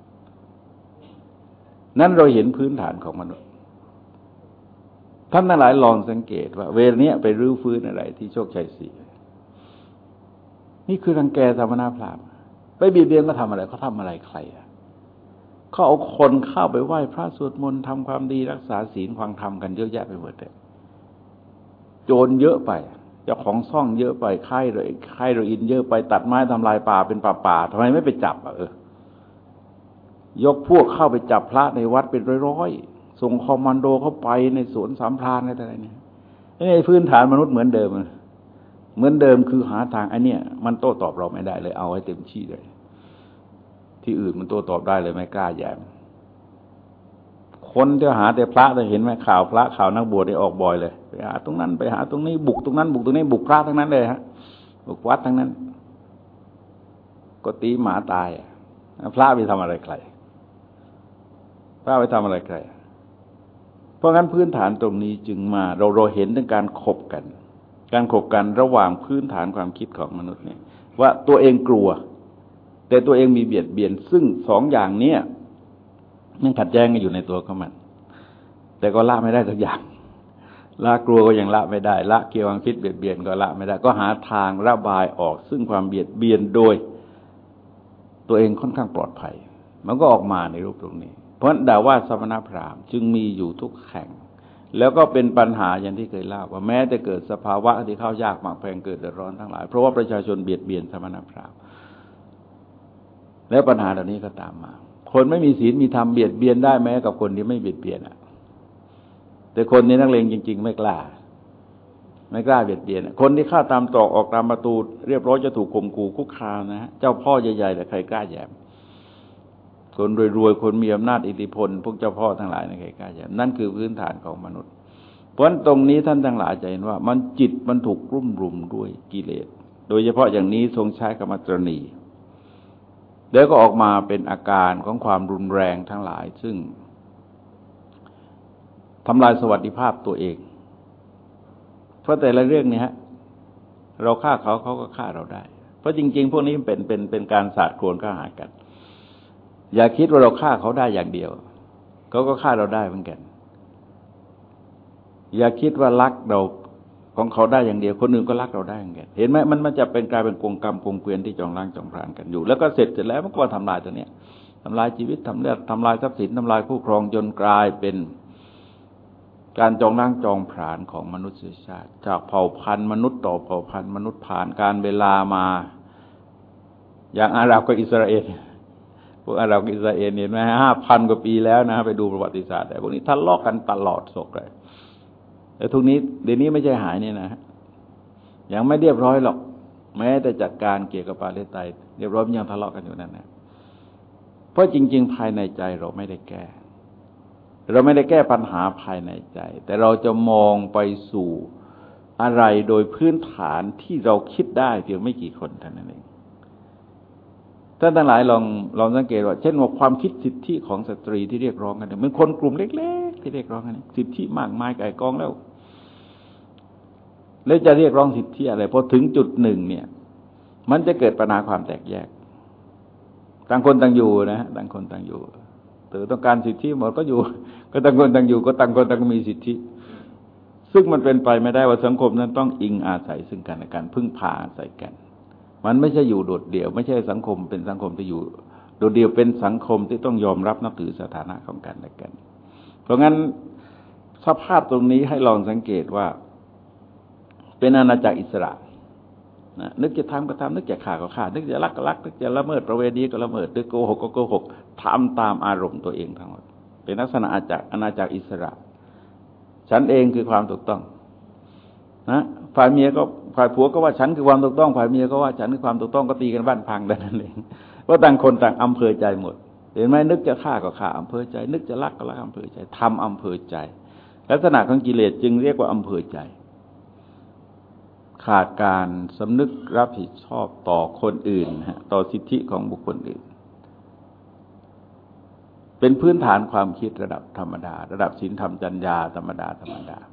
นั้นเราเห็นพื้นฐานของมนุษย์ท่านทั้งหลายลองสังเกตว่าเวลาเนี้ยไปรื้อฟื้นอะไรที่โชคชัยสี่นี่คือรังแกสมณพราหมณ์ไปบีบเบียนก็ทำอะไรเขาทำอะไรใครอ่ะเขาเอาคนเข้าไปไหว้พระสวดมนต์ทำความดีรักษาศีลฟังธรรมกันเยอะแยะไปหมดเลยโจรเยอะไปเจ้าของซ่องเยอะไปค่ายเลยค่ายโรอินเยอะไปตัดไม้ทำลายป่าเป็นป่าป่าทำไมไม่ไปจับอ่ะเออยกพวกเข้าไปจับพระในวัดเป็นร้อยๆส่งคอมมานโดเข้าไปในสวนสามพรานอะไรเนี่ยในพื้นฐานมนุษย์เหมือนเดิมเหมือนเดิมคือหาทางไอ้นี่มันโต้ตอบเราไม่ได้เลยเอาให้เต็มที่เลยที่อื่นมันโต้ตอบได้เลยไม่กล้าแย้มคนที่หาแต่พระแต่เห็นไหมข่าวพระข่าวนักบวชได้ออกบ่อยเลยไปหาตรงนั้นไปหาตรงนี้บุกตรงนั้นบุกตรงนี้บุกพระทั้งนั้นเลยฮะบุกวัดทั้งนั้นก็ตีหมาตายพระไปทำอะไรใครพระไปทำอะไรใครเพราะงั้นพื้นฐานตรงนี้จึงมาเราเราเห็นถึงการขบกันการขบกันระหว่างพื้นฐานความคิดของมนุษย์เนี่ยว่าตัวเองกลัวแต่ตัวเองมีเบียดเบียนซึ่งสองอย่างเนี้ยมันขัดแย้งกันอยู่ในตัวของมันแต่ก็ละไม่ได้สักอย่างละกลัวก็ยังละไม่ได้ละเกี่ยวกับคิดเบียดเบียนก็ละไม่ได้ก็หาทางระบายออกซึ่งความเบียดเบียนโดยตัวเองค่อนข้างปลอดภัยมันก็ออกมาในรูปตรงนี้เพราะด่าว่าสมณพราหมณ์จึงมีอยู่ทุกแห่งแล้วก็เป็นปัญหาอย่างที่เคยเล่าว่าแม้จะเกิดสภาวะที่ข้าวยากหมากแพงเกิดเดือดร้อนทั้งหลายเพราะว่าประชาชนเบียดเบียนสมณพราหมณ์แล้วปัญหาเหล่านี้ก็ตามมาคนไม่มีศีลมีธรรมเบียดเบียนได้แม้กับคนที่ไม่เบียดเบียนอ่ะแต่คนนี้นักเลงจริงๆไม่กล้าไม่กล้าเบียดเบียนคนที่เข้าตามตรอกออกตามประตูเรียบร้อยจะถูกข่มขู่คุกคามนะฮะเจ้าพ่อใหญ่ๆแต่ใครกล้าแย้มคนรวยๆคนมีอำนาจอิทธิพลพวกเจ้าพ่อทั้งหลายในใครกล้าแย้มนั่นคือพื้นฐานของมนุษย์เพราะฉะนั้นตรงนี้ท่านทั้งหลายจะเห็นว่ามันจิตมันถูกรุ่มรุมด้วยกิเลสโดยเฉพาะอย่างนี้ทรงใช้คำว่าตรณีแล้วก็ออกมาเป็นอาการของความรุนแรงทั้งหลายซึ่งทำลายสวัสดิภาพตัวเองเพราะแต่ละเรื่องนี้ฮะเราฆ่าเขาเขาก็ฆ่าเราได้เพราะจริงๆพวกนี้เป็นเป็นเป็นการสาดโคลนฆ่าหากันอย่าคิดว่าเราฆ่าเขาได้อย่างเดียวเขาก็ฆ่าเราได้เหมือนกันอย่าคิดว่ารักเราของเขาได้อย่างเดียวคนอื่นก็รักเราได้เหมือนกันเห็นไหมมันมันจะเป็นกลายเป็นกงกรรมกงเกวียนที่จองล้างจองผลาญกันอยู่แล้วก็เสร็จเสร็จแล้วมันก็ทำลายตัวเนี้ยทำลายชีวิตทำลายทำลายทรัพย์สินทำลายคู่ครองจนกลายเป็นการจองล้างจองผลาญของมนุษยชาติจากเผ่าพันธุ์มนุษย์ต่อเผ่าพันธุ์มนุษย์ผ่านการเวลามาอย่างอาหรับกับอิสราเอลพวกอาหรับกับอิสราเอลเห็นไหมห้าพันกว่าปีแล้วนะไปดูประวัติศาสตร์แต่พวกนี้ทะเลาะกันตลอดศกเลยแต่ทุกนี้เดี๋ยวนี้ไม่ใช่หายนี่นะยังไม่เรียบร้อยหรอกแม้แต่จัดการเกี่ยวกับปาเลสไตน์เรียบร้อยยังทะเลาะกันอยู่นั่นนะเพราะจริงๆภายในใจเราไม่ได้แก้เราไม่ได้แก้ปัญหาภายในใจแต่เราจะมองไปสู่อะไรโดยพื้นฐานที่เราคิดได้เพียงไม่กี่คนเท่านั้นเองท่านทั้งหลายลองลองสังเกตว่าเช่นว่าความคิดสิทธิของสตรีที่เรียกร้องกันเนี่ยมันคนกลุ่มเล็กๆที่เรียกร้องกันสิทธิมากมายไก่กองแล้วแล้วจะเรียกร้องสิทธิอะไรพอถึงจุดหนึ่งเนี่ยมันจะเกิดปัญหาความแตกแยกต่างคนต่างอยู่นะต่างคนต่างอยู่เธอต้องการสิทธิหมดก็อยู่ก็ต่างคนต่างอยู่ก็ต่างคนต่างมีสิทธิซึ่งมันเป็นไปไม่ได้ว่าสังคมนั้นต้องอิงอาศัยซึ่งกันและกันพึ่งพาอาศัยกันมันไม่ใช่อยู่โดดเดี่ยวไม่ใช่สังคมเป็นสังคมที่อยู่โดดเดี่ยวเป็นสังคมที่ต้องยอมรับนับถือสถานะของกันและกันเพราะงั้นสภาพตรงนี้ให้ลองสังเกตว่าเป็นอาณาจักรอิสระนะนึกจะทำก็ทำนึกจะฆ่าก็ฆ่านึกจะลักก็ลักนึกจะละเมิดประเวณีก็ละเมิดนึกโกหกก็โกหกทำตามอารมณ์ตัวเองทั้งหมดเป็นลักษณะอาณาจักรอาณาจักรอิสระฉันเองคือความถูกต้องนะฝ่ายเมียก็ฝ่ายผัวก็ว่าฉันคือความถูกต้องฝ่ายเมียก็ว่าฉันคือความถูกต้องก็ตีกันบ้านพังแต่นั่นเองเพราะต่างคนต่างอำเภอใจหมดเห็นไหมนึกจะฆ่าก็ฆ่าอำเภอใจนึกจะลักก็ลักอำเภอใจทำอำเภอใจลักษณะของกิเลสจึงเรียกว่าอำเภอใจขาดการสำนึกรับผิดชอบต่อคนอื่นต่อสิทธิของบุคคลอื่นเป็นพื้นฐานความคิดระดับธรรมดาระดับศีลธรรมจรรยาธรรมดาธรรมดา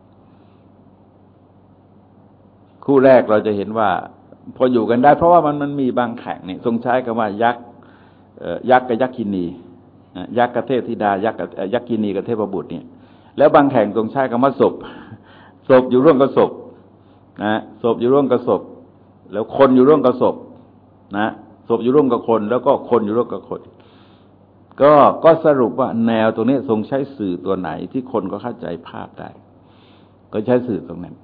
คู่แรกเราจะเห็นว่าพออยู่กันได้เพราะว่ามันมันมีบางแข่งนี่ทรงใช้คำว่ายักษ์ยักษ์กับยักษินียักษ์กับเทพธิดายักษ์กับยักษินีกับเทพบุตรเนี่ยแล้วบางแข่งทรงใช้คำว่าศพศพอยู่ร่วมกับศพนะศพอยู่ร่วมกับศพแล้วคนอยู่ร่วมกับศพนะศพอยู่ร่วมกับคนแล้วก็คนอยู่ร่วมกับคนก็ก็สรุปว่าแนวตรงนี้ทรงใช้สื่อตัวไหนที่คนก็เข้าใจภาพได้ก็ใช้สื่อตรงนั้น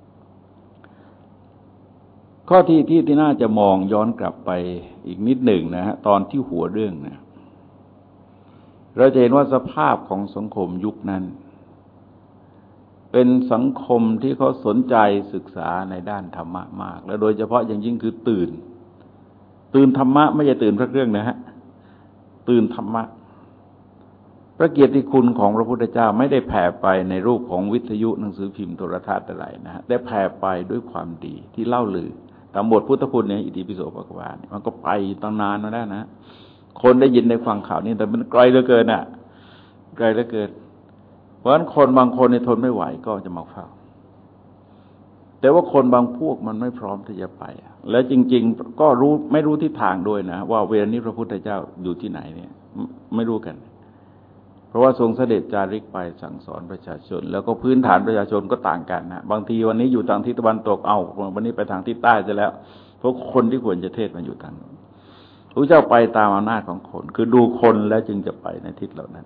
ข้อที่ที่ที่น่าจะมองย้อนกลับไปอีกนิดหนึ่งนะฮะตอนที่หัวเรื่องนะเราจะเห็นว่าสภาพของสังคมยุคนั้นเป็นสังคมที่เขาสนใจศึกษาในด้านธรรมะมากและโดยเฉพาะอย่างยิ่งคือตื่นตื่นธรรมะไม่ใช่ตื่นพระเครื่องนะฮะตื่นธรรมะพระเกียรติคุณของพระพุทธเจ้าไม่ได้แผ่ไปในรูปของวิทยุหนังสือพิมพ์โทรทัศน์อะไรนะฮะแต่แผ่ไปด้วยความดีที่เล่าลือตามบทพุทธคุณเนี่ยอิติปิโสภควาเนี่ยมันก็ไปตั้งนานมาแล้วนะคนได้ยินได้ฟังข่าวนี้แต่มันไกลเหลือเกินอ่ะไกลเหลือเกินเพราะฉะนั้นคนบางคนเนี่ยทนไม่ไหวก็จะมาเฝ้าแต่ว่าคนบางพวกมันไม่พร้อมที่จะไปแล้วจริงๆก็รู้ไม่รู้ทิศทางด้วยนะว่าเวลานี้พระพุทธเจ้าอยู่ที่ไหนเนี่ยไม่รู้กันเพราะว่าทรงเสด็จจาริกไปสั่งสอนประชาชนแล้วก็พื้นฐานประชาชนก็ต่างกันนะบางทีวันนี้อยู่ทางทิศตะวันตกเอาวันนี้ไปทางทิศใต้ซะแล้วเพราะคนที่ควรจะเทศน์มันอยู่ทางนั้นพระเจ้าไปตามอำนาจของคนคือดูคนแล้วจึงจะไปในทิศเหล่านั้น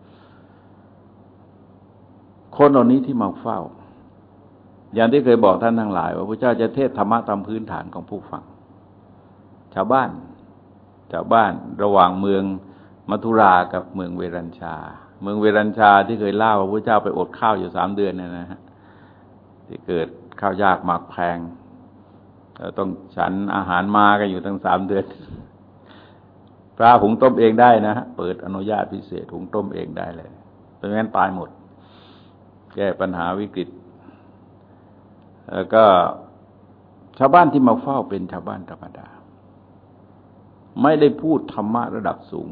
คนเหล่านี้ที่มาเฝ้าอย่างที่เคยบอกท่านทั้งหลายว่าพระเจ้าจะเทศธรรมะตามพื้นฐานของผู้ฟังชาวบ้านชาวบ้านระหว่างเมืองมัทุรากับเมืองเวรัญชาเมืองเวรัญชาที่เคยเล่าว่าพระเจ้าไปอดข้าวอยู่สามเดือนเนี่ยนะฮะที่เกิดข้าวยากหมากแพงต้องฉันอาหารมากันอยู่ตั้งสามเดือนพระหุงต้มเองได้นะฮะเปิดอนุญาตพิเศษหุงต้มเองได้เลยเพราะงั้นตายหมดแก้ปัญหาวิกฤตแล้วก็ชาวบ้านที่มาเฝ้าเป็นชาวบ้านธรรมดาไม่ได้พูดธรรมะระดับสูง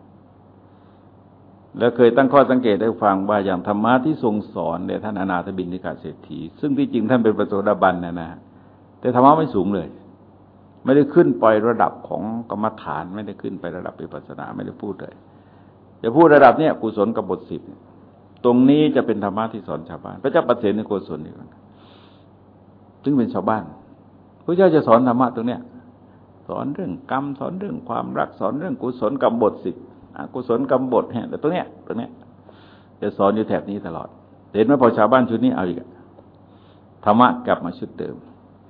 แล้วเคยตั้งข้อสังเกตให้ฟังว่าอย่างธรรมะที่ทรงสอนเนี่ยท่านอนาถบิณฑิกเศรษฐีซึ่งที่จริงท่านเป็นพระโสดาบันนะนะแต่ธรรมะไม่สูงเลยไม่ได้ขึ้นไประดับของกรรมฐานไม่ได้ขึ้นไประดับวิปัสสนาไม่ได้พูดเลยจะพูดระดับเนี้ยกุศลกับบทสิบตรงนี้จะเป็นธรรมะที่สอนชาวบ้านพระเจ้าปเสนโกศลนี่ซึ่งเป็นชาวบ้านพระเจ้าจะสอนธรรมะตรงเนี้ยสอนเรื่องกรรมสอนเรื่องความรักสอนเรื่องกุศลกับบทสิบอกุศลกรรมบทแต่ตรงเนี้ยตรงเนี้ยจะสอนอยู่แถบนี้ตลอดเห็นไหมพอชาวบ้านชุดนี้เอาอีกธรรมะกลับมาชุดเดิม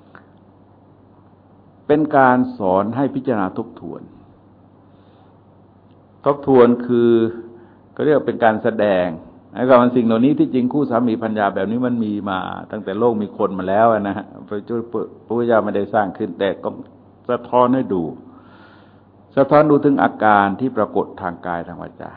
เป็นการสอนให้พิจารณาทบทวนทบทวนคือก็เรียกเป็นการแสดงไอ้กับสิ่งเหล่านี้ที่จริงคู่สามีภรรยาแบบนี้มันมีมาตั้งแต่โลกมีคนมาแล้วนะฮะพระเจ้าพระพุทธเจ้าไม่ได้สร้างขึ้นแต่ก็สะท้อนให้ดูสะท้อนดูถึงอาการที่ปรากฏทางกายทางวาจา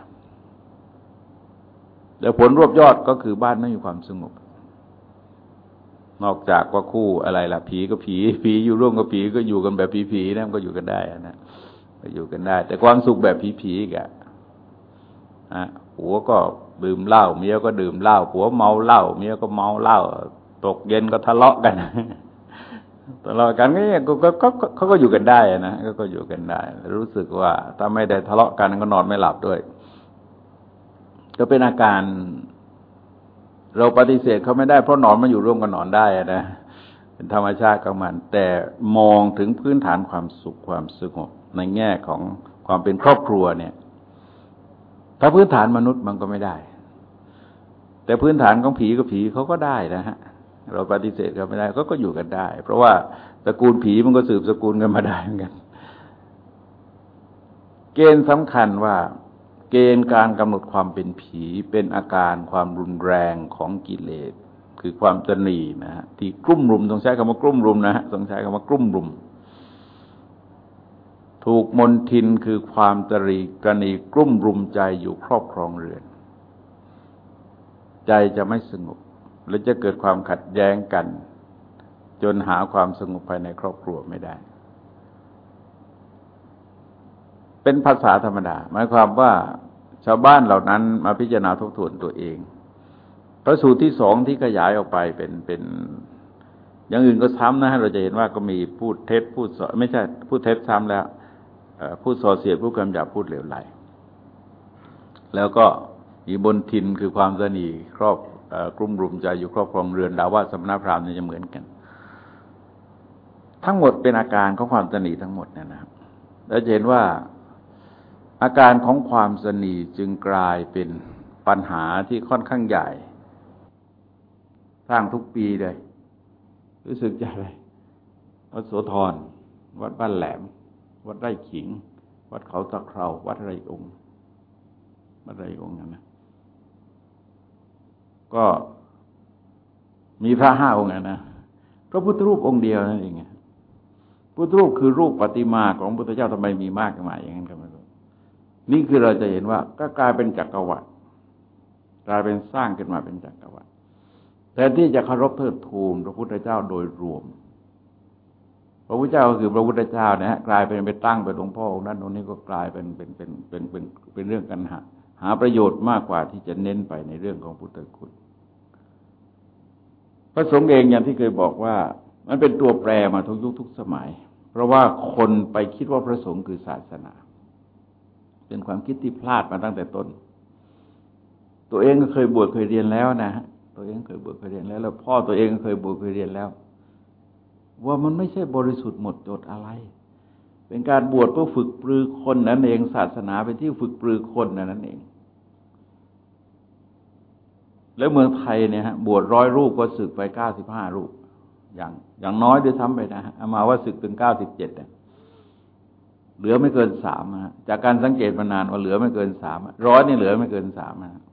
แล้วผลรวบยอดก็คือบ้านไม่มีความสงบนอกจากว่าคู่อะไรล่ะผีก็ผีผีอยู่ร่วมกับผีก็อยู่กันแบบผีๆนั่นก็อยู่กันได้นะก็อยู่กันได้แต่ความสุขแบบผีๆอีกอ่ะอ่ะผัวก็ดื่มเหล้าเมียก็ดื่มเหล้าผัวเมาเหล้าเมียก็เมาเหล้าตกเย็นก็ทะเลาะกันทะเลาะกันก็ก็ก็เขาก็อยู่กันได้นะก็ก็อยู่กันได้รู้สึกว่าถ้าไม่ได้ทะเลาะกันก็นอนไม่หลับด้วยก็เป็นอาการเราปฏิเสธเขาไม่ได้เพราะนอนมันอยู่ร่วมกันนอนได้นะเป็นธรรมชาติของมันแต่มองถึงพื้นฐานความสุขความสงบในแง่ของความเป็นครอบครัวเนี่ยถ้าพื้นฐานมนุษย์มันก็ไม่ได้แต่พื้นฐานของผีกับผีเขาก็ได้นะฮะเราปฏิเสธเขาไม่ได้เขาก็อยู่กันได้เพราะว่าตระกูลผีมันก็สืบสกุลกันมาได้เหมือนกันเกณฑ์สำคัญว่าเกณฑ์การกำหนดความเป็นผีเป็นอาการความรุนแรงของกิเลสคือความตนีนะฮะที่กลุ่มรุมต้องใช้คำว่ากลุ่มรุมนะฮะต้องใช้คำว่ากลุ่มรุมถูกมนทินคือความตรีตนีกลุ่มรุมใจอยู่ครอบครองเรือนใจจะไม่สงบและจะเกิดความขัดแย้งกันจนหาความสงบภายในครอบครัวไม่ได้เป็นภาษาธรรมดาหมายความว่าชาวบ้านเหล่านั้นมาพิจารณาทบทวนตัวเองพระสูตรที่สองที่ขยายออกไปเป็นเป็นอย่างอื่นก็ซ้ำนะเราจะเห็นว่าก็มีพูดเท็จพูดส่อไม่ใช่พูดเท็จซ้ำแล้วพูดส่อเสียดพูดคำหยาบพูดเหลวไหลแล้วก็มีบนทินคือความตนีครอบกลุ่มรุมใจอยู่ครอบครองเรือนดาวว่าสมณพราหมณ์จะเหมือนกันทั้งหมดเป็นอาการของความตนีทั้งหมดนะครับแล้วจะเห็นว่าอาการของความตนีจึงกลายเป็นปัญหาที่ค่อนข้างใหญ่สร้างทุกปีเลยรู้สึกจะอะไรวัดโสธรวัดบ้านแหลมวัดไร่ขิงวัดเขาตะเคราวัดไรองค์วัดไรองค์นั่นนะก็มีพระห้าองค์นะพระพุทธรูปองค์เดียวนั่นเองพุทธรูปคือรูปประติมาของพระพุทธเจ้าทำไมมีมากมายอย่างนั้นก็ไม่รู้นี่คือเราจะเห็นว่าก็กลายเป็นจักรวรรดิกลายเป็นสร้างขึ้นมาเป็นจักรวรรดิแต่ที่จะเคารพเทิดทูนพระพุทธเจ้าโดยรวมพระพุทธเจ้าก็คือพระพุทธเจ้านะฮะกลายเป็นไปตั้งเป็นหลวงพ่อองค์นั้นองค์นี้ก็กลายเป็นเป็นเป็นเป็นเป็นเป็นเรื่องกันหาหาประโยชน์มากกว่าที่จะเน้นไปในเรื่องของพุทธคุณพระสงฆ์เองอย่างที่เคยบอกว่ามันเป็นตัวแปรมาทุกยุคทุกสมัยเพราะว่าคนไปคิดว่าพระสงฆ์คือศาสนาเป็นความคิดที่พลาดมาตั้งแต่ต้นตัวเองก็เคยบวชเคยเรียนแล้วนะฮะตัวเองเคยบวชเคยเรียนแล้วแล้วพ่อตัวเองก็เคยบวชเคยเรียนแล้วว่ามันไม่ใช่บริสุทธิ์หมดจดอะไรเป็นการบวชเพื่อฝึกปรือคนนั่นเองศาสนาเป็นที่ฝึกปรือคนนั่นเองแล้วเมืองไทยเนี่ยฮะบวชร้อยรูปก็สึกไปเก้าสิบห้ารูปอย่างอย่างน้อยด้วยซ้ำไปนะฮะอามาว่าสึกถึงเก้าสิบเจ็ดเนี่ยเหลือไม่เกินสามฮะจากการสังเกตมานานว่าเหลือไม่เกินสามร้อยนี่เหลือไม่เกินสามฮะ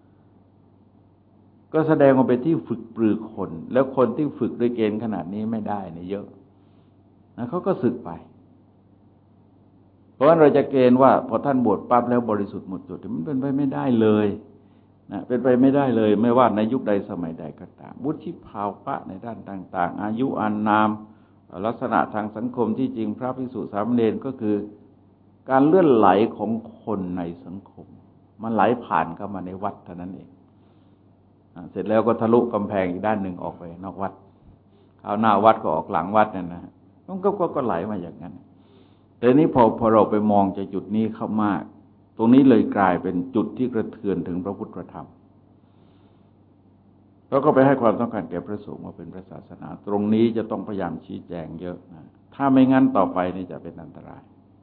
ก็แสดงว่าเป็นที่ฝึกปรือคนแล้วคนที่ฝึกด้วยเกณฑ์ขนาดนี้ไม่ได้เนี่ยเยอะนะเขาก็สึกไปเพราะฉะนั้นเราจะเกณฑ์ว่าพอท่านบวชปั๊บแล้วบริสุทธิ์หมดจดมันเป็นไปไม่ได้เลยนะเป็นไปไม่ได้เลยไม่ว่าในยุคใดสมัยใดก็ตามวุฒิภาวะในด้านต่างๆอายุอานามลักษณะทางสังคมที่จริงพระภิกษุสามเณรก็คือการเลื่อนไหลของคนในสังคมมันไหลผ่านเข้ามาในวัดเท่านั้นเองเสร็จแล้วก็ทะลุกำแพงอีกด้านหนึ่งออกไปนอกวัดเอาหน้าวัดก็ออกหลังวัดนั่นนะมันก็ก็ไหลมาอย่างนั้นแต่นี้พอพอเราไปมองจากจุดนี้เข้ามากตรงนี้เลยกลายเป็นจุดที่กระเทือนถึงพระพุทธธรรมแล้วก็ไปให้ความสำคัญแก่พระสงฆ์ว่าเป็นพระศาสนาตรงนี้จะต้องพยายามชี้แจงเยอะนะถ้าไม่งั้นต่อไปนี่จะเป็นอันตราย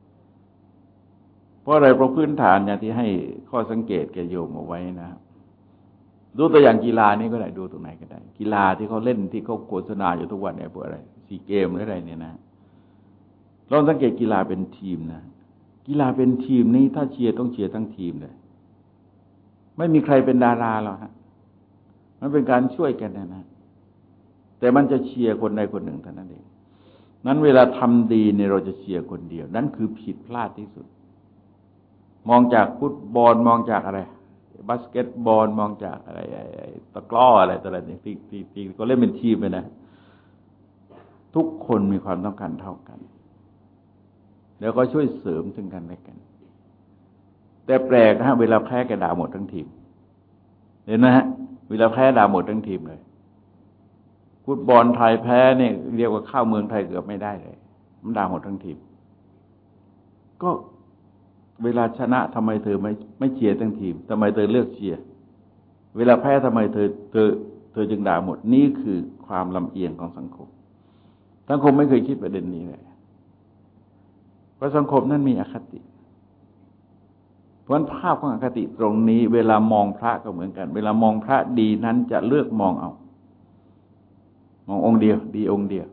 เพราะอะไรเพราะพื้นฐานอย่างที่ให้ข้อสังเกตแก่โยมเอาไว้นะดูตัวอย่างกีฬานี้ก็ได้ดูตรงไหนก็ได้กีฬาที่เขาเล่นที่เขาโฆษณาอยู่ทุกวันเนี่ยพวกอะไรซีเกมหรืออะไรเนี่ยนะลองสังเกตกีฬาเป็นทีมนะกีฬาเป็นทีมนี้ถ้าเชียร์ต้องเชียร์ทั้งทีมเลยไม่มีใครเป็นดาราหรอกฮะมันเป็นการช่วยกันนะนะแต่มันจะเชียร์คนใดคนหนึ่งเท่านั้นเองนั้นเวลาทำดีเนี่ยเราจะเชียร์คนเดียวนั่นคือผิดพลาดที่สุดมองจากฟุตบอลมองจากอะไรบาสเกตบอลมองจากอะไรตะกร้ออะไรต่ออะไรเนี่ยที่ที่ที่ก็เล่นเป็นทีมไปนะทุกคนมีความต้องการเท่ากันแล้วก็ช่วยเสริมซึ่งกันและกันแต่แปลกนะฮะเวลาแพ้กระด่าหมดทั้งทีมเห็นไหมฮะเวลาแพ้ด่าหมดทั้งทีมเลยฟุตบอลไทยแพ้เนี่ยเรียกว่าเข้าเมืองไทยเกือบไม่ได้เลยมันด่าหมดทั้งทีมก็เวลาชนะทำไมเธอไม่ไม่เชียร์ทั้งทีมทำไมเธอเลือกเชียร์เวลาแพ้ทำไมเธอเธอเธอจึงด่าหมดนี่คือความลำเอียงของสังคมสังคมไม่เคยคิดประเด็นนี้เลยเพราะสังคมนั้นมีอคติเพราะฉะนั้นภาพของอคติตรงนี้เวลามองพระก็เหมือนกันเวลามองพระดีนั้นจะเลือกมองเอามององค์เดียวดีองค์เดียว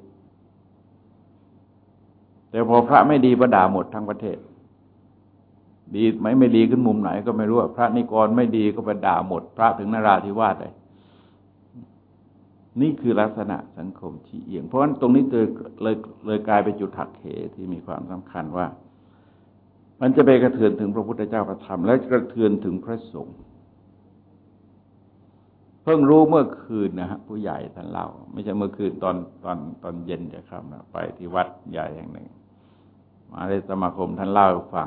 แต่พอพระไม่ดีก็ด่าหมดทั้งประเทศดีไหมไม่ดีขึ้นมุมไหนก็ไม่รู้พระนิกรไม่ดีก็ไปด่าหมดพระถึงนราธิวาสเลยนี่คือลักษณะสังคมชี้เอียงเพราะฉะนั้นตรงนี้เลยเลยเลยกลายเป็นจุดหักเหที่มีความสำคัญว่ามันจะไปกระเทือนถึงพระพุทธเจ้าพระธรรมและกระเทือนถึงพระสงฆ์เพิ่งรู้เมื่อคืนนะฮะผู้ใหญ่ท่านเล่าไม่ใช่เมื่อคืนตอนตอนตอนเย็นจะครับนะไปที่วัดใหญ่แห่งหนึ่งมาในสมาคมท่านเล่าให้ฟัง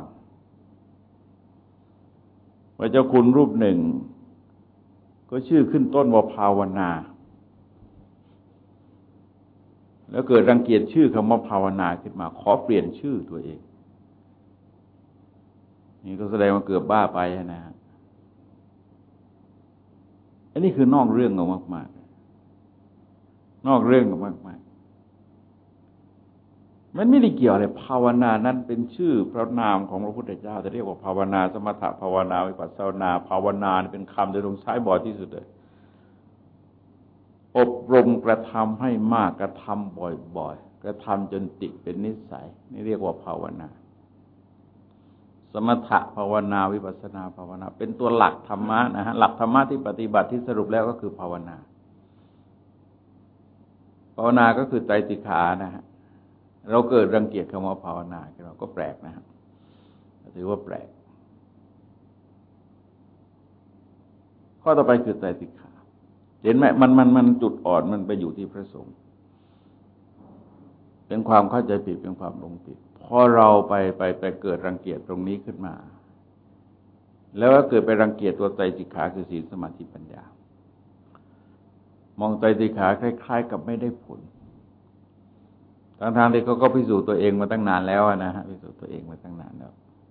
ว่าเจ้าคุณรูปหนึ่งก็ชื่อขึ้นต้นว่าภาวนาแล้วเกิดรังเกียจชื่อคำว่าภาวนาขึ้นมาขอเปลี่ยนชื่อตัวเองนี่ก็แสดงว่าเกือบบ้าไปนะฮะอันนี้คือนอกเรื่องเอามากๆนอกเรื่องเอามากๆมันไม่ได้เกี่ยวอะไรภาวนานั้นเป็นชื่อพระนามของพระพุทธเจ้าจะเรียกว่าภาวนาสมถะภาวนาวิปัสสนาภาวนาเป็นคำที่ลงใช้บ่อยที่สุดเลยอบรมกระทำให้มากกระทำบ่อยๆกระทำจนติดเป็นนิสัยนี่เรียกว่าภาวนาสมถะภาวนาวิปัสสนาภาวนาเป็นตัวหลักธรรมะนะฮะหลักธรรมะที่ปฏิบัติที่สรุปแล้วก็คือภาวนาภาวนาก็คือไตรสิกขานะฮะเราเกิดรังเกียจคำว่าภาวนาเราก็แปลกนะฮะถือว่าแปลกข้อต่อไปคือไตรสิกขาเห็นไหมมันมันมันจุดอ่อนมันไปอยู่ที่พระสงฆ์เป็นความเข้าใจผิดเป็นความหลงผิดพอเราไปไปไปเกิดรังเกียจตรงนี้ขึ้นมาแล้วก็เกิดไปรังเกียจตัวไตรสิกขาคือศีลสมาธิปัญญามองไตรสิกขาคล้ายๆกับไม่ได้ผลทางๆที่เขาก็พิสูจน์ตัวเองมาตั้งนานแล้วนะฮะพิสูจน์ตัวเองมาตั้งนานแล้ว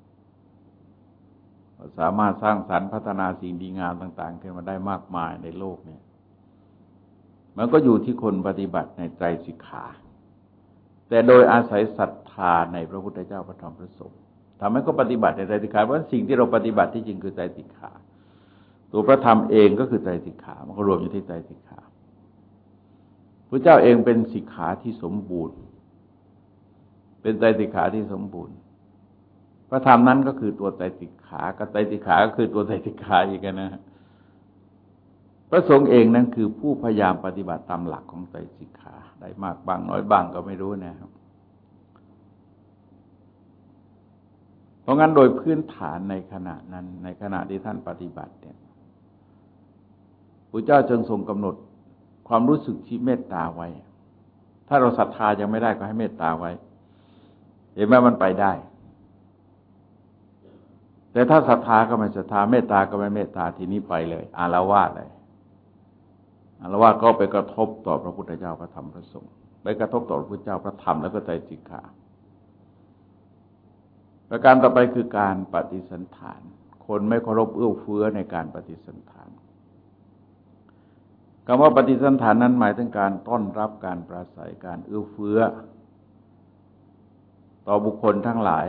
สามารถสร้างสรรค์พัฒนาสิ่งดีงามต่างๆขึ้นมาได้มากมายในโลกนี้มันก็อยู่ที่คนปฏิบัติในไตรสิกขาแต่โดยอาศัยศรัทธาในพระพุทธเจ้าพระธรรมพระสงฆ์ทำให้เขาปฏิบัติในไตรสิกขาเพราะสิ่งที่เราปฏิบัติที่จริงคือไตรสิกขาตัวพระธรรมเองก็คือไตรสิกขามันก็รวมอยู่ที่ไตรสิกขาพระเจ้าเองเป็นสิกขาที่สมบูรณ์เป็นไตรสิกขาที่สมบูรณ์พระธรรมนั้นก็คือตัวไตรสิกขากับไตรสิกขาก็คือตัวไตรสิกขาอีกนะฮะพระสงฆ์เองนั้นคือผู้พยายามปฏิบัติตามหลักของไตรสิกขาได้มากบ้างน้อยบ้างก็ไม่รู้นะครับเพราะงั้นโดยพื้นฐานในขณะนั้นในขณะที่ท่านปฏิบัติเนี่ยพระเจ้าจึงทรงกำหนดความรู้สึกที่เมตตาไว้ถ้าเราศรัทธายังไม่ได้ก็ให้เมตตาไว้เห็นไหมมันไปได้แต่ถ้าศรัทธาก็ไม่ศรัทธาเมตตาก็ไม่เมตตาทีนี้ไปเลยอาละวาดเลยอาละวาดก็ไปกระทบต่อพระพุทธเจ้าพระธรรมพระสงฆ์ไปกระทบต่อพระพุทธเจ้าพระธรรมแล้วก็ไตรสิกขาประการต่อไปคือการปฏิสันถานคนไม่เคารพเอื้อเฟื้อในการปฏิสันถานคำว่าปฏิสันถานนั้นหมายถึงการต้อนรับการปราศัยการเอื้อเฟื้อต่อบุคคลทั้งหลาย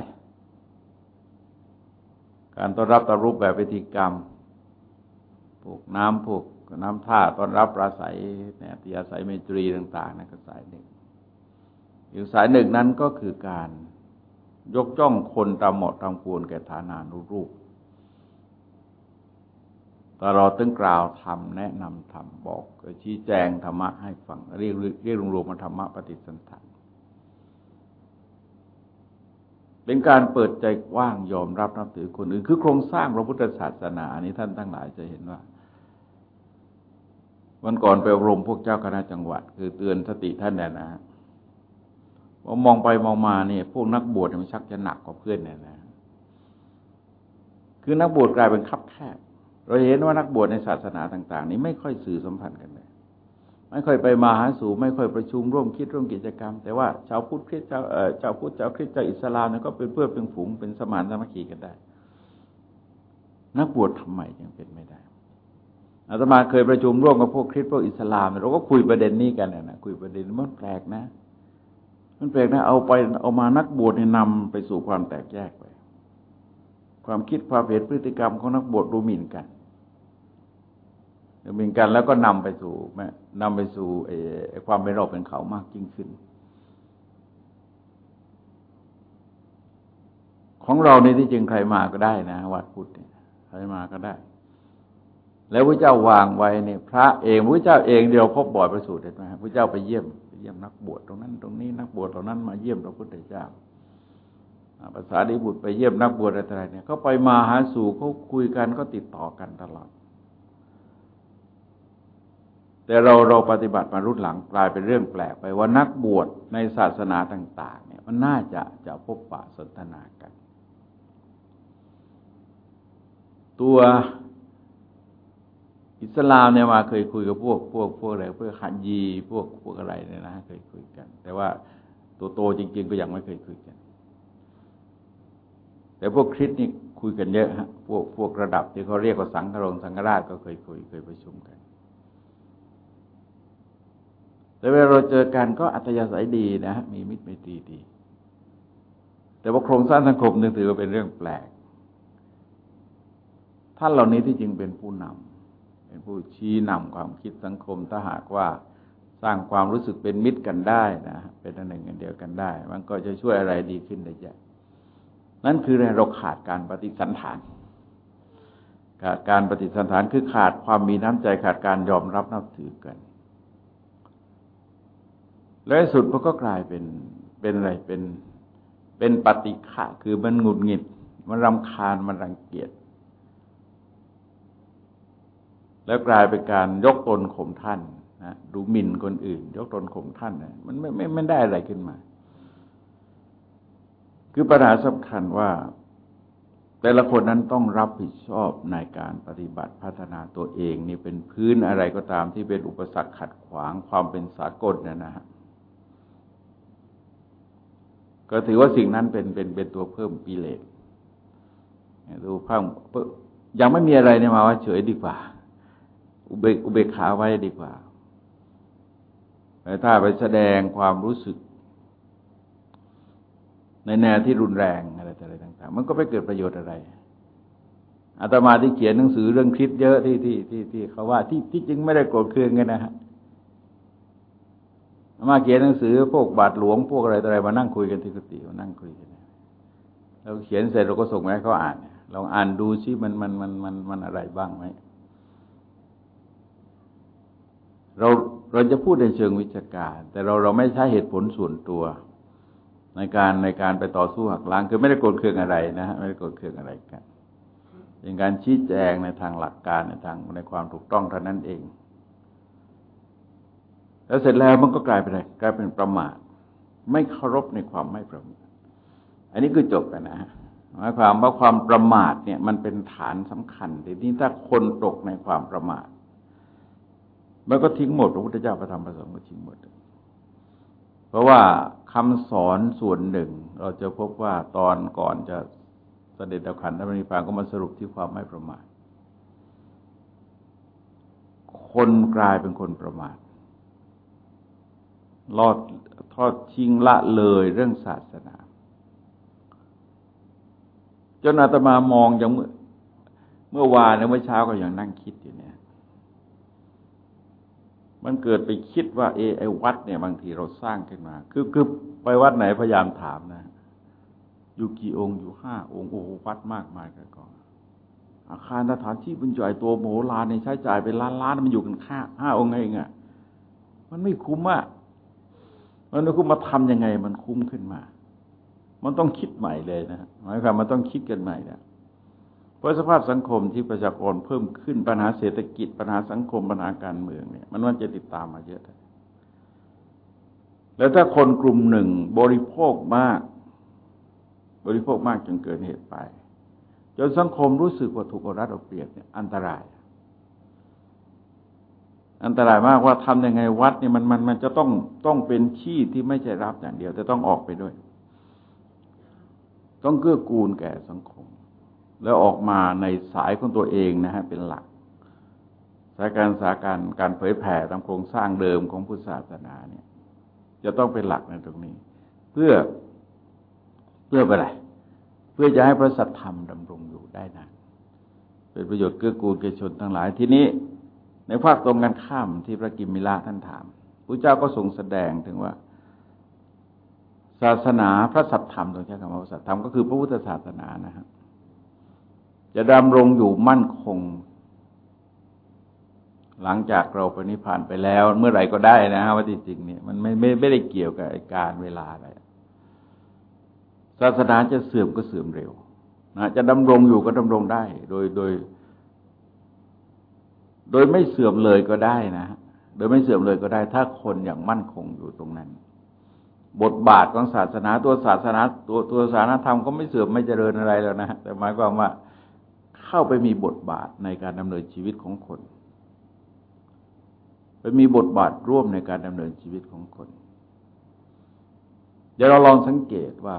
การต้อนรับตามรูปแบบวิธีกรรมพวกน้ำพวกน้ำท่าต้อนรับปราศัยเนี่ยอัธยาศัยเมตรีต่างๆนั่นก็สายหนึ่งอีกสายหนึ่งนั้นก็คือการยกย่องคนตามเหมาะตามควรแก่ฐานานุรูปตลอดถึงกล่าวธรรมแนะนำธรรมบอกชี้แจงธรรมะให้ฟังเรียกเรียกรวมๆว่าธรรมะปฏิสันถานเป็นการเปิดใจกว้างยอมรับนับถือคนอื่นคือโครงสร้างพระพุทธศาสนานี้ท่านทั้งหลายจะเห็นว่าวันก่อนไปอบรมพวกเจ้าคณะจังหวัดคือเตือนสติท่านเนี่ยนะว่ามองไปมองมาเนี่ยพวกนักบวชมันชักจะหนักกว่าเพื่อนเนี่ยนะคือนักบวชกลายเป็นคับแคบเราเห็นว่านักบวชในศาสนาต่างๆนี้ไม่ค่อยสื่อสัมพันธ์กันเลยไม่ค่อยไปมาหาสู่ไม่ค่อยประชุมร่วมคิดร่วมกิจกรรมแต่ว่าชาวพุทธคริสต์ชาวเอ่อชาวพุทธชาวคริสต์ชาวอิสลามเนี่ยก็เป็นเพื่อนเป็นฝูงเป็นสมานสามัคคีกันได้นักบวชทำไมยังเป็นไม่ได้อาตมาเคยประชุมร่วมกับพวกคริสต์พวกอิสลามเราก็คุยประเด็นนี้กันนะคุยประเด็นมันแปลกนะมันแปลกนะเอาไปเอามานักบวชเนี่ยนำไปสู่ความแตกแยกไปความคิดความเห็นพฤติกรรมของนักบวชดูหมิ่นกันดูหมิ่นกันแล้วก็นำไปสู่นำไปสู่ไอ้ความเป็นเราเป็นเขามากยิ่งขึ้นของเราในที่จริงใครมาก็ได้นะวัดพุทธเนี่ยใครมาก็ได้แล้วพระเจ้าวางไว้เนี่ยพระเองพระเจ้าเองเดียวพบบ่อยประสูติเห็นไหมพระเจ้าไปเยี่ยมไปเยี่ยมนักบวชตรงนั้นตรงนี้นักบวชเหล่านั้นมาเยี่ยมพระพุทธเจ้าภาษาดิบุตรไปเยี่ยมนักบวชอะไรเนี่ยเขาไปมาหาสู่เขาคุยกันก็ติดต่อกันตลอดแต่เราเราปฏิบัติมารุ่นหลังกลายเป็นเรื่องแปลกไปว่านักบวชในศาสนาต่างๆเนี่ยมันน่าจะจะพบปะสนทนากันตัวอิสลามเนี่ยมาเคยคุยกับพวกพวกพวกอะไรพวกฮัจญีพวกพวกอะไรเนี่ยนะเคยคุยกันแต่ว่าตัวโตจริงๆก็ยังไม่เคยคุยกันแต่พวกคริสต์นี่คุยกันเยอะฮะพวกพวกระดับที่เขาเรียกว่าสังฆรงค์สังฆราชก็เคยคุยเคยประชุมกันแต่เวลาเราเจอกันก็อัธยาศัยดีนะฮะมีมิตรไมตรีดีแต่ว่าโครงสร้างสังคมนึงถือว่าเป็นเรื่องแปลกท่านเหล่านี้ที่จริงเป็นผู้นำเป็นผู้ชี้นำความคิดสังคมถ้าหากว่าสร้างความรู้สึกเป็นมิตรกันได้นะเป็นอันหนึ่งอันเดียวกันได้มันก็จะช่วยอะไรดีขึ้นได้เยอะนั่นคือเราขาดการปฏิสันถานขาดการปฏิสันถานคือขาดความมีน้ำใจขาดการยอมรับนับถือกันและสุดมันก็กลายเป็นเป็นอะไรเป็นเป็นปฏิฆะคือมันหงุดหงิดมันรำคาญมันรังเกียจแล้วกลายเป็นการยกตนข่มท่านนะดูหมิ่นคนอื่นยกตนข่มท่านนะมันไม่ไม่ไม่ได้อะไรขึ้นมาคือปัญหาสำคัญว่าแต่ละคนนั้นต้องรับผิดชอบในการปฏิบัติพัฒนาตัวเองนี่เป็นพื้นอะไรก็ตามที่เป็นอุปสรรคขัดขวางความเป็นสากลนะนะฮะก็ถือว่าสิ่งนั้นเป็นเป็นเป็นตัวเพิ่มกิเลสดูเพิ่มยังไม่มีอะไรเนี่ยมาว่าเฉยดีกว่าอุเบกอุเบกขาไว้ดีกว่าแต่ถ้าไปแสดงความรู้สึกในแนวที่รุนแรงอะไรอะไรต่างๆมันก็ไม่เกิดประโยชน์อะไรอาตมาที่เขียนหนังสือเรื่องคริสต์เยอะที่ที่ที่ที่เขาว่าที่ที่จริงไม่ได้โกรธเคืองกันนะฮะอามาเขียนหนังสือพวกบาทหลวงพวกอะไรอะไรมานั่งคุยกันที่กุฏิมานั่งคุยกันเราเขียนเสร็จเราก็ส่งไปให้เขาอ่านลองอ่านดูซิมันมันมันมันมันอะไรบ้างไหมเราเราจะพูดในเชิงวิชาการแต่เราเราไม่ใช้เหตุผลส่วนตัวในการในการไปต่อสู้หักล้างคือไม่ได้โกรธเคืองอะไรนะฮะไม่ได้โกรธเคืองอะไรกันเป็นการชี้แจงในทางหลักการในทางในความถูกต้องเท่านั้นเองแล้วเสร็จแล้วมันก็กลายเป็นอะไรกลายเป็นประมาทไม่เคารพในความไม่ประมาทอันนี้คือจบกันนะฮะหมายความว่าความประมาทเนี่ยมันเป็นฐานสำคัญทีนี้ถ้าคนตกในความประมาทมันก็ทิ้งหมดพระพุทธเจ้าประธรรมประสงค์ก็ทิ้งหมดเพราะว่าคำสอนส่วนหนึ่งเราจะพบว่าตอนก่อนจะเสด็จดับขันธปรินิพพานก็มาสรุปที่ความไม่ประมาทคนกลายเป็นคนประมาทลอดทอดทิ้งละเลยเรื่องศาสนาจนอาตมามองอย่างเมื่อเมื่อวานเมื่อเช้าก็ยังนั่งคิดอยู่เนี่ยมันเกิดไปคิดว่าเอไอวัดเนี่ยบางทีเราสร้างขึ้นมาคือคือไปวัดไหนพยายามถามนะอยู่กี่องค์อยู่ห้าองค์โอ้วัดมากมายกันก่อนอาคารสถานที่บรรจุตัวโมโหลานในใช้จ่ายเป็นล้านล้านมันอยู่กันค่าห้าองค์เองอ่ะมันไม่คุ้มอ่ะมันไม่คุ้มมาทำยังไงมันคุ้มขึ้นมามันต้องคิดใหม่เลยนะหมายความมันต้องคิดกันใหม่นะเพราะสภาพสังคมที่ประชากรเพิ่มขึ้นปัญหาเศรษฐกิจปัญหาสังคมปัญหาการเมืองเนี่ยมันมันจะติดตามมาเยอะแล้วถ้าคนกลุ่มหนึ่งบริโภคมากบริโภคมากจนเกินเหตุไปจนสังคมรู้สึกว่าถูกเอารัดเอาเปรียบเนี่ยอันตรายอันตรายมากว่าทำยังไงวัดเนี่ยมันมันมันจะต้องต้องเป็นที่ที่ไม่ใช่รับอย่างเดียวจะต้องออกไปด้วยต้องเกื้อกูลแก่สังคมแล้วออกมาในสายของตัวเองนะฮะเป็นหลักสายการสาการการเผยแผ่ตามโครงสร้างเดิมของพุทธศาสนาเนี่ยจะต้องเป็นหลักในตรงนี้เพื่อเพื่ออะไรเพื่อจะให้พระสัทธรรมดำรงอยู่ได้นานเป็นประโยชน์เกื้อกูลแก่ชนทั้งหลายทีนี้ในภาคตรงกันข้ามที่พระกิมมิละท่านถามพระเจ้าก็ทรงแสดงถึงว่าศาสนาพระสัทธรรมตรงใช้คำว่าพระสัทธรรมก็คือพระพุทธศาสนานะครับจะดำรงอยู่มั่นคงหลังจากเราปณิพพานไปแล้วเมื่อไหร่ก็ได้นะฮะว่าจริงๆเนี่ยมันไม่ไม่ไม่ได้เกี่ยวกับการเวลาอะไรศาสนาจะเสื่อมก็เสื่อมเร็วนะจะดำรงอยู่ก็ดำรงได้โดยโดยโดยไม่เสื่อมเลยก็ได้นะโดยไม่เสื่อมเลยก็ได้ถ้าคนอย่างมั่นคงอยู่ตรงนั้นบทบาทของศาสนาตัวศาสนาตัวตัวศาสนาธรรมก็ไม่เสื่อมไม่เจริญอะไรแล้วนะแต่หมายความว่าเข้าไปมีบทบาทในการดำเนินชีวิตของคนไปมีบทบาทร่วมในการดำเนินชีวิตของคนเดี๋ยวเราลองสังเกตว่า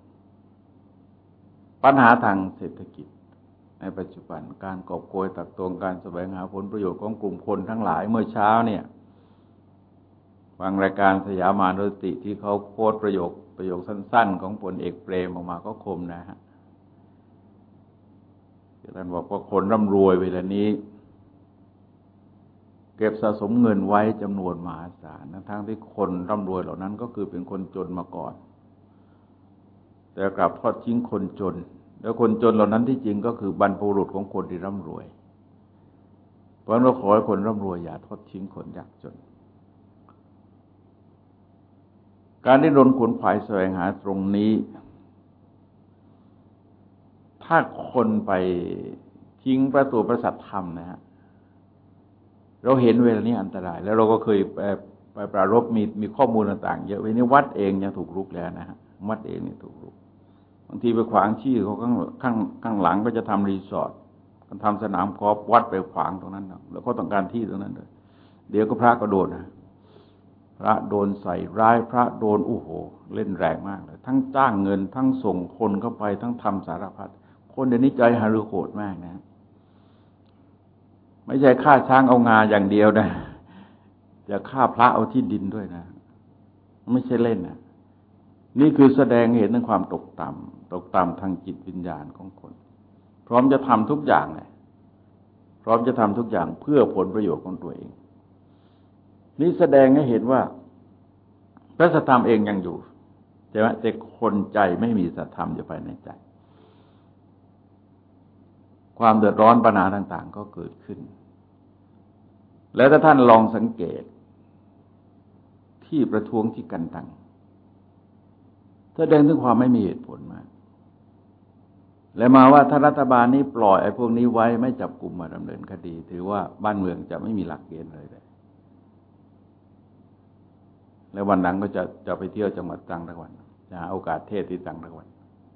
ปัญหาทางเศรษฐกิจในปัจจุบันการกอบโกยตักตวงการแสวงหาผลประโยชน์ของกลุ่มคนทั้งหลายเมื่อเช้าเนี่ยฟังรายการสยามานรติที่เขาโพสต์ประโยคประโยคสั้นๆของพลเอกเปรมออกมาก็คมนะฮะท่านบอกว่าคนร่ำรวยเวลานี้เก็บสะสมเงินไว้จำนวนมหาศาลทั้งที่คนร่ำรวยเหล่านั้นก็คือเป็นคนจนมาก่อนแต่กลับทอดทิ้งคนจนแล้วคนจนเหล่านั้นที่จริงก็คือบรรพบุรุษของคนที่ร่ำรวยเพราะฉะนั้นเราขอให้คนร่ำรวยอย่าทอดทิ้งคนยากจนการดิ้นรนขวนขวายแสวงหาตรงนี้ถ้าคนไปทิ้งประตูพระสัทธรรมนะฮะเราเห็นเวลานี้อันตรายแล้วเราก็เคยไปไปปรารภมีมีข้อมูลต่างๆเยอะเวลานี้วัดเองยังถูกรุกแล้วนะฮะวัดเองนี่ถูกรุกบางทีไปขวางที่เขาข้างข้างข้างหลังก็จะทำรีสอร์ทกันทำสนามกอล์ฟวัดไปขวางตรงนั้นแล้วก็ต้องการที่ตรงนั้นเลยเดี๋ยวก็พระก็โดนนะพระโดนใส่ร้ายพระโดนโอ้โหเล่นแรงมากเลยทั้งจ้างเงินทั้งส่งคนเข้าไปทั้งทำสารพัดคนเดี๋ยวนี้ใจหฤโหดมากนะไม่ใช่ฆ่าช้างเอางาอย่างเดียวนะจะฆ่าพระเอาที่ดินด้วยนะไม่ใช่เล่นนะนี่คือแสดงเห็นถึงความตกต่ำตกต่ำทางจิตวิญญาณของคนพร้อมจะทำทุกอย่างเลยพร้อมจะทำทุกอย่างเพื่อผลประโยชน์ของตัวเองนี่แสดงให้เห็นว่าพระสัทธรรมเองยังอยู่ใช่ไหมแต่คนใจไม่มีสัทธรรมอยู่ภายในใจความเดือดร้อนปัญหาต่างๆก็เกิดขึ้นแล้วถ้าท่านลองสังเกตที่ประท้วงที่กันตังแสดงถึงความไม่มีเหตุผลมากและมาว่าถ้ารัฐบาลนี้ปล่อยไอ้พวกนี้ไว้ไม่จับกุมมาดำเนินคดีถือว่าบ้านเมืองจะไม่มีหลักเกณฑ์เลยเลยแล้ววันหลังก็จะจะไปเที่ยวจังหวัดตรังทั้งวันจะหาโอกาสเทศที่ตรังทั้งวัน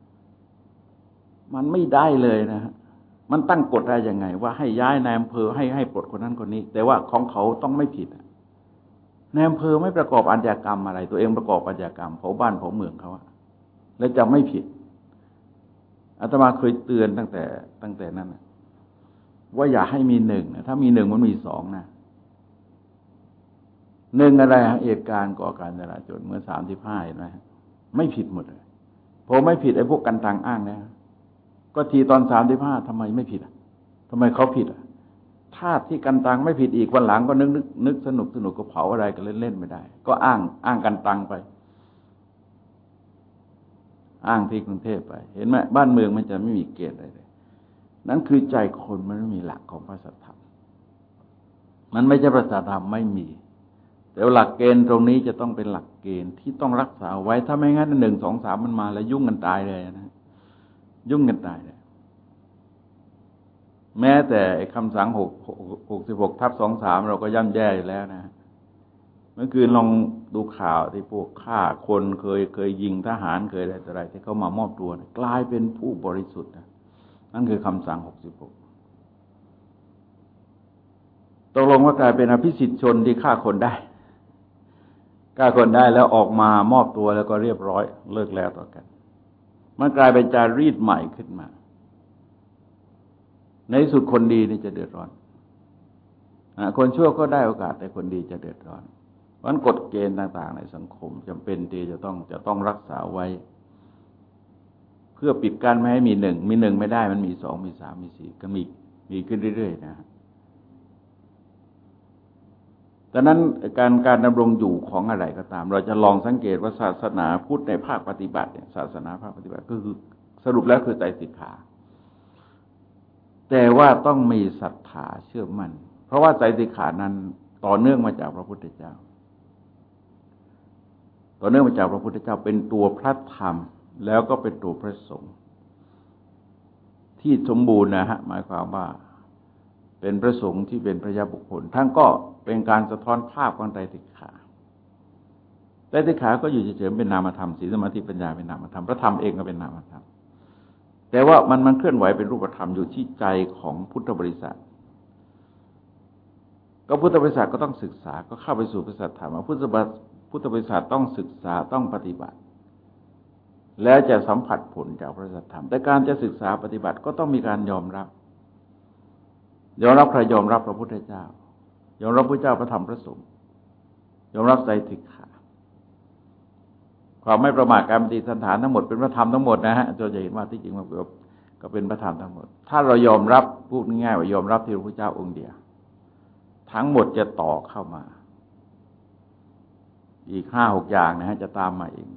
มันไม่ได้เลยนะฮะมันตั้งกฎได้ยังไงว่าให้ย้ายนายอำเภอให้ให้ปลดคนนั้นคนนี้แต่ว่าของเขาต้องไม่ผิดนายอำเภอไม่ประกอบอาชญากรรมอะไรตัวเองประกอบอาชญากรรมเผาบ้านเผาเมืองเขาแล้วจะไม่ผิดอาตมาเคยเตือนตั้งแต่ตั้งแต่นั้นว่าอย่าให้มีหนึ่งถ้ามีหนึ่งมันมีสองนะหนึ่งอะไรเหตุการณ์ก่อการจราจรเมื่อสามสิบห้าเห็นไหมไม่ผิดหมดเลยพอไม่ผิดไอ้พวกกันตังอ้างนะก็ทีตอนสามสิบห้าทำไมไม่ผิดอ่ะทำไมเขาผิดอ่ะถ้าที่กันตังไม่ผิดอีกวันหลังก็นึกนึกนึกสนุกสนุกก็เผาอะไรกันเล่นๆไม่ได้ก็อ้างอ้างกันตังไปอ้างที่กรุงเทพไปเห็นไหมบ้านเมืองมันจะไม่มีเกณฑ์อะไรเลยนั่นคือใจคนมันไม่มีหลักของพระสัทธรรมมันไม่ใช่พระสัทธรรมไม่มีแต่หลักเกณฑ์ตรงนี้จะต้องเป็นหลักเกณฑ์ที่ต้องรักษาไว้ถ้าไม่งั้นหนึ่งสองสามมันมาแล้วยุ่งกันตายเลยนะยุ่งกันตายเลยแม้แต่คำสั่งหกหกสิบหกทับสองสามเราก็ย่ำแย่อยู่แล้วนะเมื่อคืนลองดูข่าวที่พวกฆ่าคนเคยเคยยิงทหารเคยอะไรต่ออะไรที่เขามามอบตัวกลายเป็นผู้บริสุทธิ์นะนั่นคือคำสั่งหกสิบหกตกลงว่ากลายเป็นอภิสิทธิชนที่ฆ่าคนได้ฆ่าคนได้แล้วออกมามอบตัวแล้วก็เรียบร้อยเลิกแล้วต่อกันมันกลายเป็นจารีตใหม่ขึ้นมาในที่สุดคนดีนี่จะเดือดร้อนคนชั่วก็ได้โอกาสแต่คนดีจะเดือดร้อนเพราะฉะนั้นกฎเกณฑ์ต่างๆในสังคมจำเป็นที่จะต้องจะต้องรักษาไว้เพื่อปิดกั้นไม่ให้มีหนึ่งมีหนึ่งไม่ได้มันมีสองมีสามมีสี่ก็มีมีขึ้นเรื่อยๆนะดังนั้นการการดำรงอยู่ของอะไรก็ตามเราจะลองสังเกตว่าศาสนาพุทธในภาคปฏิบัติเนี่ยศาสนาภาคปฏิบัติก็คือสรุปแล้วคือไตรสิกขาแต่ว่าต้องมีศรัทธาเชื่อมั่นเพราะว่าไตรสิกขานั้นต่อเนื่องมาจากพระพุทธเจ้าต่อเนื่องมาจากพระพุทธเจ้าเป็นตัวพระธรรมแล้วก็เป็นตัวพระสงฆ์ที่สมบูรณ์นะฮะหมายความว่าเป็นพระสงฆ์ที่เป็นพระยาบุคคลทั้งก็เป็นการสะท้อนภาพของไตรสิกขาไตรสิกขาก็อยู่เฉยๆเป็นนามธรรมศีลสมาธิปัญญาเป็นนามธรรมพระธรรมเองก็เป็นนามธรรมแต่ว่ามันมันเคลื่อนไหวเป็นรูปธรรมอยู่ที่ใจของพุทธบริษัทก็พุทธบริษัทก็ต้องศึกษาก็เข้าไปสู่พระสัทธรรมพุทธบริษัทพุทธบริษัทต้องศึกษาต้องปฏิบัติแล้วจะสัมผัสผลจากพระสัทธรรมแต่การจะศึกษาปฏิบัติก็ต้องมีการยอมรับยอมรับใครยอมรับพระพุทธเจ้ายอมรับพระเจ้าพระธรรมพระสงฆ์ยอมรับไตรสิกขาความไม่ประมาทการปฏิสันฐานทั้งหมดเป็นพระธรรมทั้งหมดนะฮะเราจะเห็นว่าที่จริงมันก็เป็นพระธรรมทั้งหมดถ้าเรายอมรับพูดง่ายๆว่ายอมรับที่พระพุทธเจ้าองค์เดียวทั้งหมดจะต่อเข้ามาอีกห้าหกอย่างนะฮะจะตามมาเอง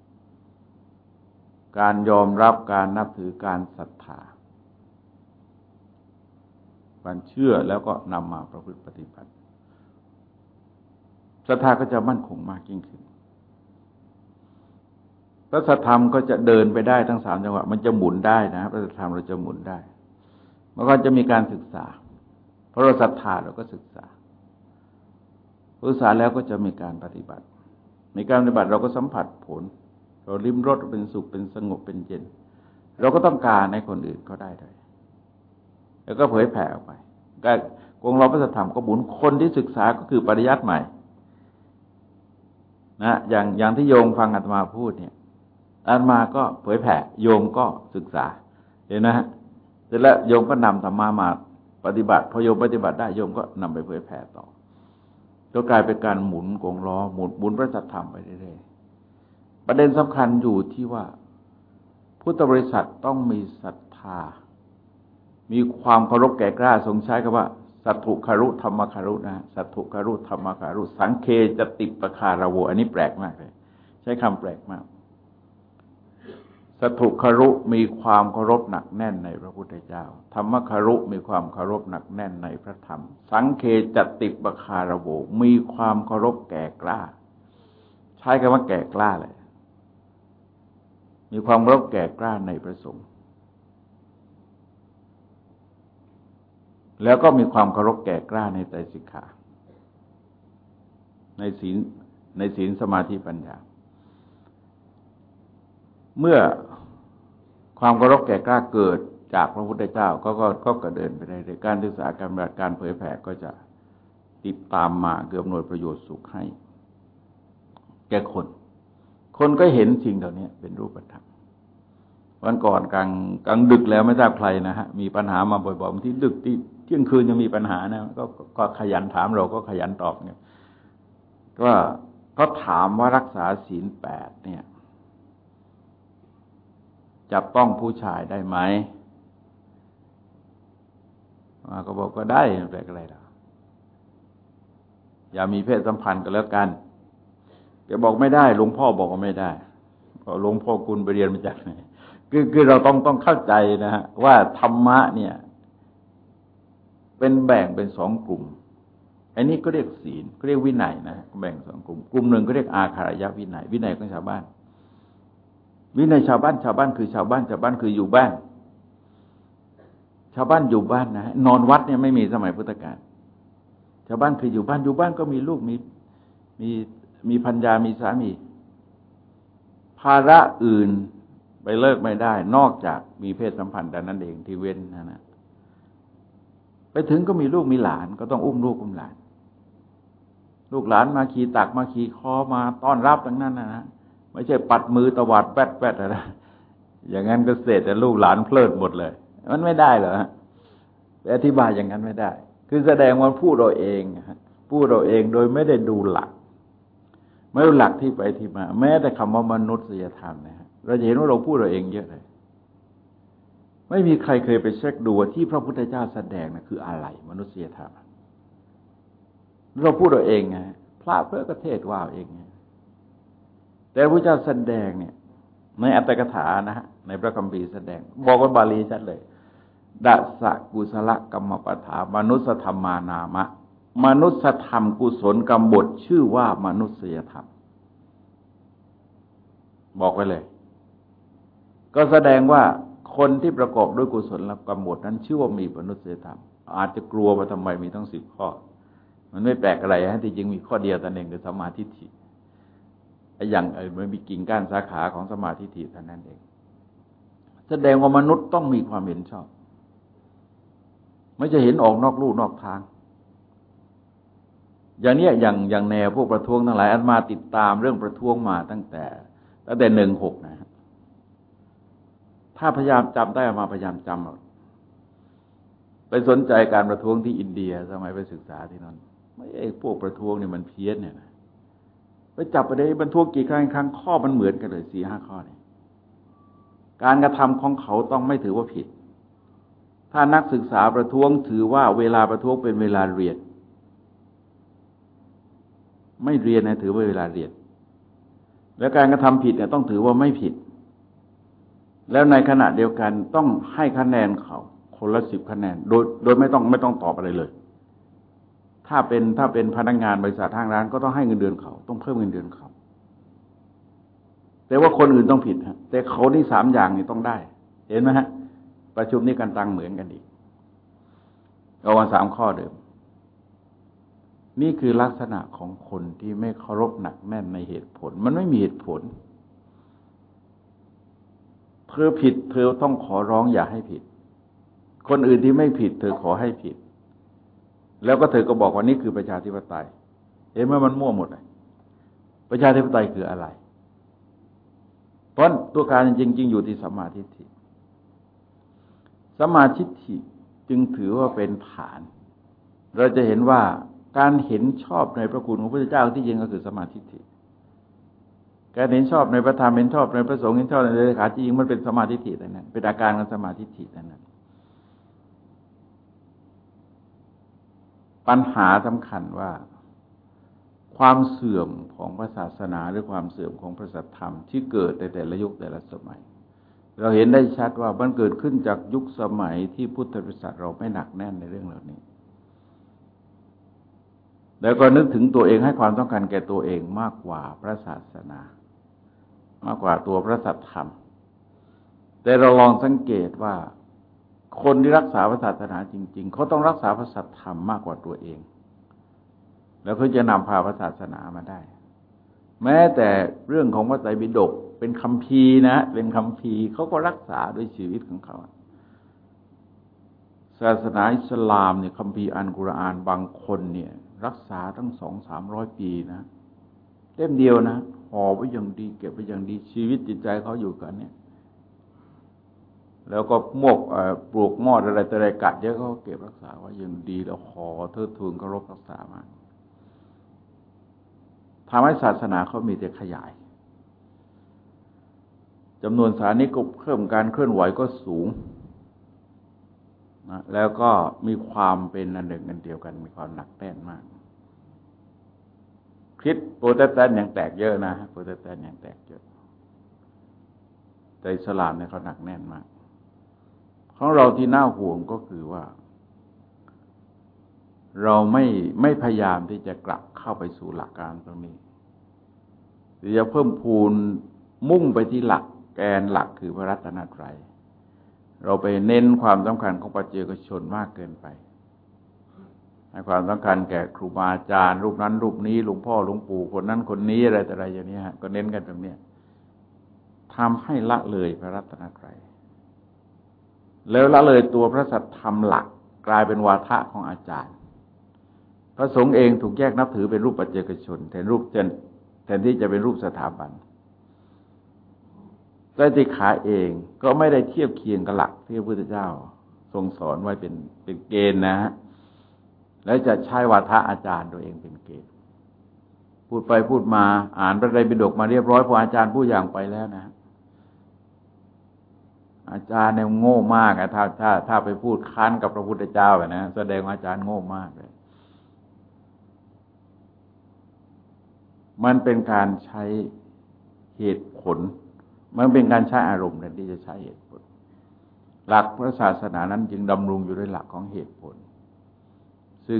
การยอมรับการนับถือการศรัทธาการเชื่อแล้วก็นำมาประพฤติปฏิบัติศรัทธาก็จะมั่นคงมากยิ่งขึ้นพระสัทธรรมก็จะเดินไปได้ทั้งสามจังหวะมันจะหมุนได้นะพระสัทธรรมเราจะหมุนได้มันก็จะมีการศึกษาเพราะเราศรัทธาเราก็ศึกษาศึกษาแล้วก็จะมีการปฏิบัติในการปฏิบัติเราก็สัมผัสผลเราลิ้มรสเป็นสุขเป็นสงบเป็นเย็นเราก็ต้องการให้คนอื่นเขาได้ด้วยแล้วก็เผยแผ่ออกไปการกองเราพระสัทธรรมก็หมุนคนที่ศึกษาก็คือปริยัติใหม่นะอย่างอย่างที่โยมฟังอาตมาพูดเนี่ยอาตมาก็เผยแผ่โยมก็ศึกษาเห็นนะฮะเสร็จแล้วโยมก็นำธรรมะมาปฏิบัติพอโยมปฏิบัติได้โยมก็นำไปเผยแผ่ต่อก็กลายเป็นการหมุนกงล้อหมุนหมุนพระสัทธรรมไปเรื่อยๆประเด็นสำคัญอยู่ที่ว่าพุทธบริษัทต้องมีศรัทธามีความเคารพแก่กล้าทรงใช้คำว่าสัตถุคารุธรรมคารุนะสัตถุคารุธรรมคารุสังเคจติปคารโวอันนี้แปลกมากเลยใช้คำแปลกมากสัตถุคารุมีความเคารพหนักแน่นในพระพุทธเจ้าธรรมคารุมีความเคารพหนักแน่นในพระธรรมสังเคจติปคารโวมีความเคารพแก่กล้าใช้คำว่าแก่กล้าเลยมีความเคารพแก่กล้าในพระสงฆ์แล้วก็มีความเคารพแก่กล้าในไตรสิกขาในศีลในศีลสมาธิปัญญาเมื่อความเคารพแก่กล้าเกิดจากพระพุทธเจ้าก็ก็ก็กระเดินไปได้เลยการศึกษาการปฏิบัติการเผยแผ่ก็จะติดตามมาเกือบหน่วยประโยชน์สุขให้แก่คนคนก็เห็นสิ่งเหล่านี้เป็นรูปธรรมวันก่อนกลางกลางดึกแล้วไม่ทราบใครนะฮะมีปัญหามาบ่อยๆบางทีดึกที่เที่ยงคืนยังมีปัญหานะก็ก็ขยันถามเราก็ขยันตอบเนี่ยก็ก็ถามว่ารักษาศีลแปดเนี่ยจับต้องผู้ชายได้ไหมมาก็บอกก็ได้แปลกอะไรล่ะอย่ามีเพศสัมพันธ์กันแล้วกันแกบอกไม่ได้หลวงพ่อบอกว่าไม่ได้เพราะหลวงพ่อคุณไปเรียนมาจากไหนคือคือเราต้องต้องเข้าใจนะฮะว่าธรรมะเนี่ยเป็นแบ่งเป็นสองกลุ่มอันนี้ก็เรียกศีลก็เรียกวินัยนะแบ่งสองกลุ่มกลุ่มหนึ่งก็เรียกอาคารยวินัยวินัยของชาวบ้านวินัยชาวบ้านชาวบ้านคือชาวบ้านชาวบ้านคืออยู่บ้านชาวบ้านอยู่บ้านนะนอนวัดเนี่ยไม่มีสมัยพุทธกาลชาวบ้านคืออยู่บ้านอยู่บ้านก็มีลูกมีมีมีภรรยามีสามีภาระอื่นไปเลิกไม่ได้นอกจากมีเพศสัมพันธ์แต่นั้นเองที่เว้นนะนะไปถึงก็มีลูกมีหลานก็ต้องอุ้มลูกอุ้มหลานลูกหลานมาขี่ตักมาขี่คอมาต้อนรับทั้งนั้นนะนะไม่ใช่ปัดมือตวาดแป๊ดแป๊ดอะไรอย่างนั้นก็เสร็จแต่ลูกหลานเพลิดหมดเลยมันไม่ได้เหรอฮะไปอธิบายอย่างนั้นไม่ได้คือแสดงว่าพูดเราเองพูดเราเองโดยไม่ได้ดูหลักไม่รู้หลักที่ไปที่มาแม้แต่คำว่ามนุษยธรรมนะฮะเราจะเห็นว่าเราพูดเราเองเยอะเลยไม่มีใครเคยไปเช็คดูว่าที่พระพุทธเจ้าแสดงนะคืออะไรมนุษยธรรมเราพูดเราเองไงพระเพื่อกเทศว่าเองไงแต่พระเจ้าแสดงเนี่ยในอัตถกถานะฮะในพระคัมภีร์แสดงบอกว่าบาลีชัดเลยดัสสะกุศลกรรมปฐามนุสธรรมานามะมนุสธรรมกุศลกรรมบทชื่อว่ามนุษยธรรมบอกไว้เลยก็แสดงว่าคนที่ประกอบด้วยกุศลกรรมบทนั้นชื่อว่ามีมนุษยธรรมอาจจะกลัวว่าทำไมมีทั้งสิบข้อมันไม่แปลกอะไรฮะที่จริงมีข้อเดียวแต่เองคือสัมมาทิฏฐิไอ้อย่างอื่นมันมีกิ่งก้านสาขาของสัมมาทิฏฐิเท่านั้นเองแสดงว่ามนุษย์ต้องมีความเห็นชอบไม่จะเห็นออกนอกลู่นอกทางอย่างนี้อย่างอย่างแนวพวกประท้วงทั้งหลายอันมาติดตามเรื่องประท้วงมาตั้งแต่ตั้งแต่หนึ่งหกนะถ้าพยายามจำได้มาพยายามจำไปสนใจการประท้วงที่อินเดียสมัยไปศึกษาที่นั่นไม่ไอ้พวกประท้วงนี่มันเพี้ยนเนี่ยนะไปจับไปได้บรรท้วงกี่ครั้งครั้งข้อมันเหมือนกันเลยสี่ห้าข้อนี่การกระทำของเขาต้องไม่ถือว่าผิดถ้านักศึกษาประท้วงถือว่าเวลาประท้วงเป็นเวลาเรียนไม่เรียนนะถือว่าเวลาเรียนแล้วการกระทำผิดเนี่ยต้องถือว่าไม่ผิดแล้วในขณะเดียวกันต้องให้คะแนนเขาคนละสิบคะแนนโดยโดยไม่ต้องไม่ต้องตอบอะไรเลยถ้าเป็นถ้าเป็นพนักงานบริษัททางร้านก็ต้องให้เงินเดือนเขาต้องเพิ่มเงินเดือนเขาแต่ว่าคนอื่นต้องผิดฮะแต่เขานี่สามอย่างนี่ต้องได้เห็นไหมฮะประชุมนี้กันตังเหมือนกันอีกเอาวันสามข้อเดิมนี่คือลักษณะของคนที่ไม่เคารพหนักแน่นในเหตุผลมันไม่มีเหตุผลเธอผิดเธอต้องขอร้องอย่าให้ผิดคนอื่นที่ไม่ผิดเธอขอให้ผิดแล้วก็เธอก็บอกว่านี่คือประชาธิปไตยเห็นไหมมันมั่วหมดเลยประชาธิปไตยคืออะไรเพราะตัวการจริงๆอยู่ที่สัมมาทิฏฐิสัมมาทิฏฐิจึงถือว่าเป็นฐานเราจะเห็นว่าการเห็นชอบในพระคุณของพระพุทธเจ้าที่จริงก็คือสัมมาทิฏฐิการเห็นชอบในพระธรรมเห็นชอบในพระสงฆ์เห็นชอบในเลขาจริงมันเป็นสัมมาทิฏฐิแต่นั้นเป็นอาการของสัมมาทิฏฐิแต่นั้นปัญหาสำคัญว่าความเสื่อมของพระศาสนาหรือความเสื่อมของพระสัทธรรมที่เกิดในแต่ละยุคแต่ละสมัยเราเห็นได้ชัดว่ามันเกิดขึ้นจากยุคสมัยที่พุทธบริษัทเราไม่หนักแน่นในเรื่องเหล่านี้แล้วก็นึกถึงตัวเองให้ความต้องการแก่ตัวเองมากกว่าพระศาสนามากกว่าตัวพระสัทธรรมแต่เราลองสังเกตว่าคนที่รักษาพระศาสนาจริงๆเขาต้องรักษาพระสัทธรรมมากกว่าตัวเองแล้วเขาจะนำพาพระศาสนามาได้แม้แต่เรื่องของพระไตรปิฎกเป็นคัมภีร์นะเป็นคัมภีร์เขาก็รักษาด้วยชีวิตของเขาศาสนาอิสลามเนี่ยคัมภีร์อัลกุรอานบางคนเนี่ยรักษาตั้งสองสามร้อยปีนะเล่มเดียวนะห่อไว้อย่างดีเก็บไว้อย่างดีชีวิตจิตใจเขาอยู่กันเนี่ยแล้วก็มวกปลูกมอดอะไรแต่อะไรกัดเยอะเขาเก็บรักษาไว้อย่างดีแล้วห่อเทิดทูนเคารพรักษามาทำให้ศาสนาเขามีแต่ขยายจำนวนสานิกเพิ่มการเคลื่อนไหวก็สูงนะแล้วก็มีความเป็นอันหนึ่งอันเดียวกันมีความหนักแน่นมากคริสต์โปรเตสแตนต์ยังแตกเยอะนะโปรเตสแตนต์ยังแตกเยอะแต่อิสลามเนี่ยเขาหนักแน่นมากของเราที่น่าห่วงก็คือว่าเราไม่ไม่พยายามที่จะกลับเข้าไปสู่หลักการตรงนี้หรือจะเพิ่มพูนมุ่งไปที่หลักแกนหลักคือพระรัตนตรัยเราไปเน้นความสำคัญของปัจเจกชนมากเกินไปให้ความสำคัญแก่ครูบาอาจารย์รูปนั้นรูปนี้หลวงพ่อหลวงปู่คนนั้นคนนี้อะไรแต่อะไรอย่างนี้ฮะก็เน้นกันตรงนี้ทำให้ละเลยพระรัตนตรัยแล้วละเลยตัวพระสัทธรรมหลักกลายเป็นวาทะของอาจารย์พระสงฆ์เองถูกแยกนับถือเป็นรูปปัจเจกชนแทนรูปแทนที่จะเป็นรูปสถาบันไตรสิกขาเองก็ไม่ได้เทียบเคียงกับหลักที่พระพุทธเจ้าทรงสอนไว้เป็นเป็นเกณฑ์นะฮะแล้วจะใช้วาทะอาจารย์ตัวเองเป็นเกณฑ์พูดไปพูดมาอ่านพระไตรปิฎกมาเรียบร้อยพออาจารย์พูดอย่างไปแล้วนะอาจารย์เนี่ยโง่มากอะถ้าถ้าถ้าไปพูดค้านกับพระพุทธเจ้าแบบนะแสดงว่าอาจารย์โง่มากเลยมันเป็นการใช้เหตุผลมันเป็นการใช้อารมณ์แทนที่จะใช้เหตุผลหลักพระศาสนานั้นจึงดำรงอยู่ด้วยหลักของเหตุผลซึ่ง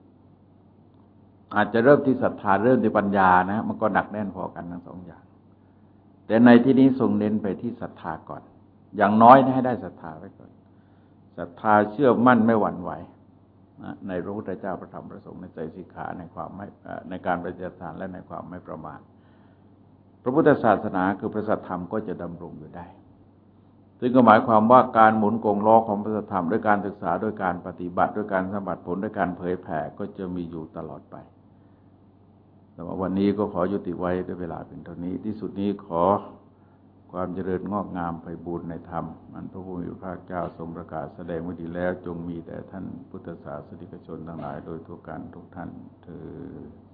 อาจจะเริ่มที่ศรัทธาเริ่มที่ปัญญานะมันก็หนักแน่นพอกันทั้งสองอย่างแต่ในที่นี้ทรงเน้นไปที่ศรัทธาก่อนอย่างน้อยให้ได้ศรัทธาไว้ก่อนศรัทธาเชื่อมั่นไม่หวั่นไหวในพระพุทธเจ้าพระธรรมพระสงฆ์ในใจสิกขาในความไม่ในการปฏิบัติทานและในความไม่ประมาทพระพุทธศาสนาคือพระสัทธรรมก็จะดำรงอยู่ได้ซึ่งก็หมายความว่าการหมุนกงล้อของพระสัทธรรมด้วยการศึกษาด้วยการปฏิบัติด้วยการสัมผัสผลด้วยการเผยแผ่ก็จะมีอยู่ตลอดไปแต่ว่าวันนี้ก็ขอยุติไว้ด้วยเวลาเป็นเท่านี้ที่สุดนี้ขอความเจริญงอกงามไพบูลย์ในธรรมมันพระผู้มีพระภาคเจ้าทรงประกาศแสดงไว้ดีแล้วจงมีแด่ท่านพุทธศาสนิกชนทั้งหลายโดยทั่วกันทุกท่านเทอญ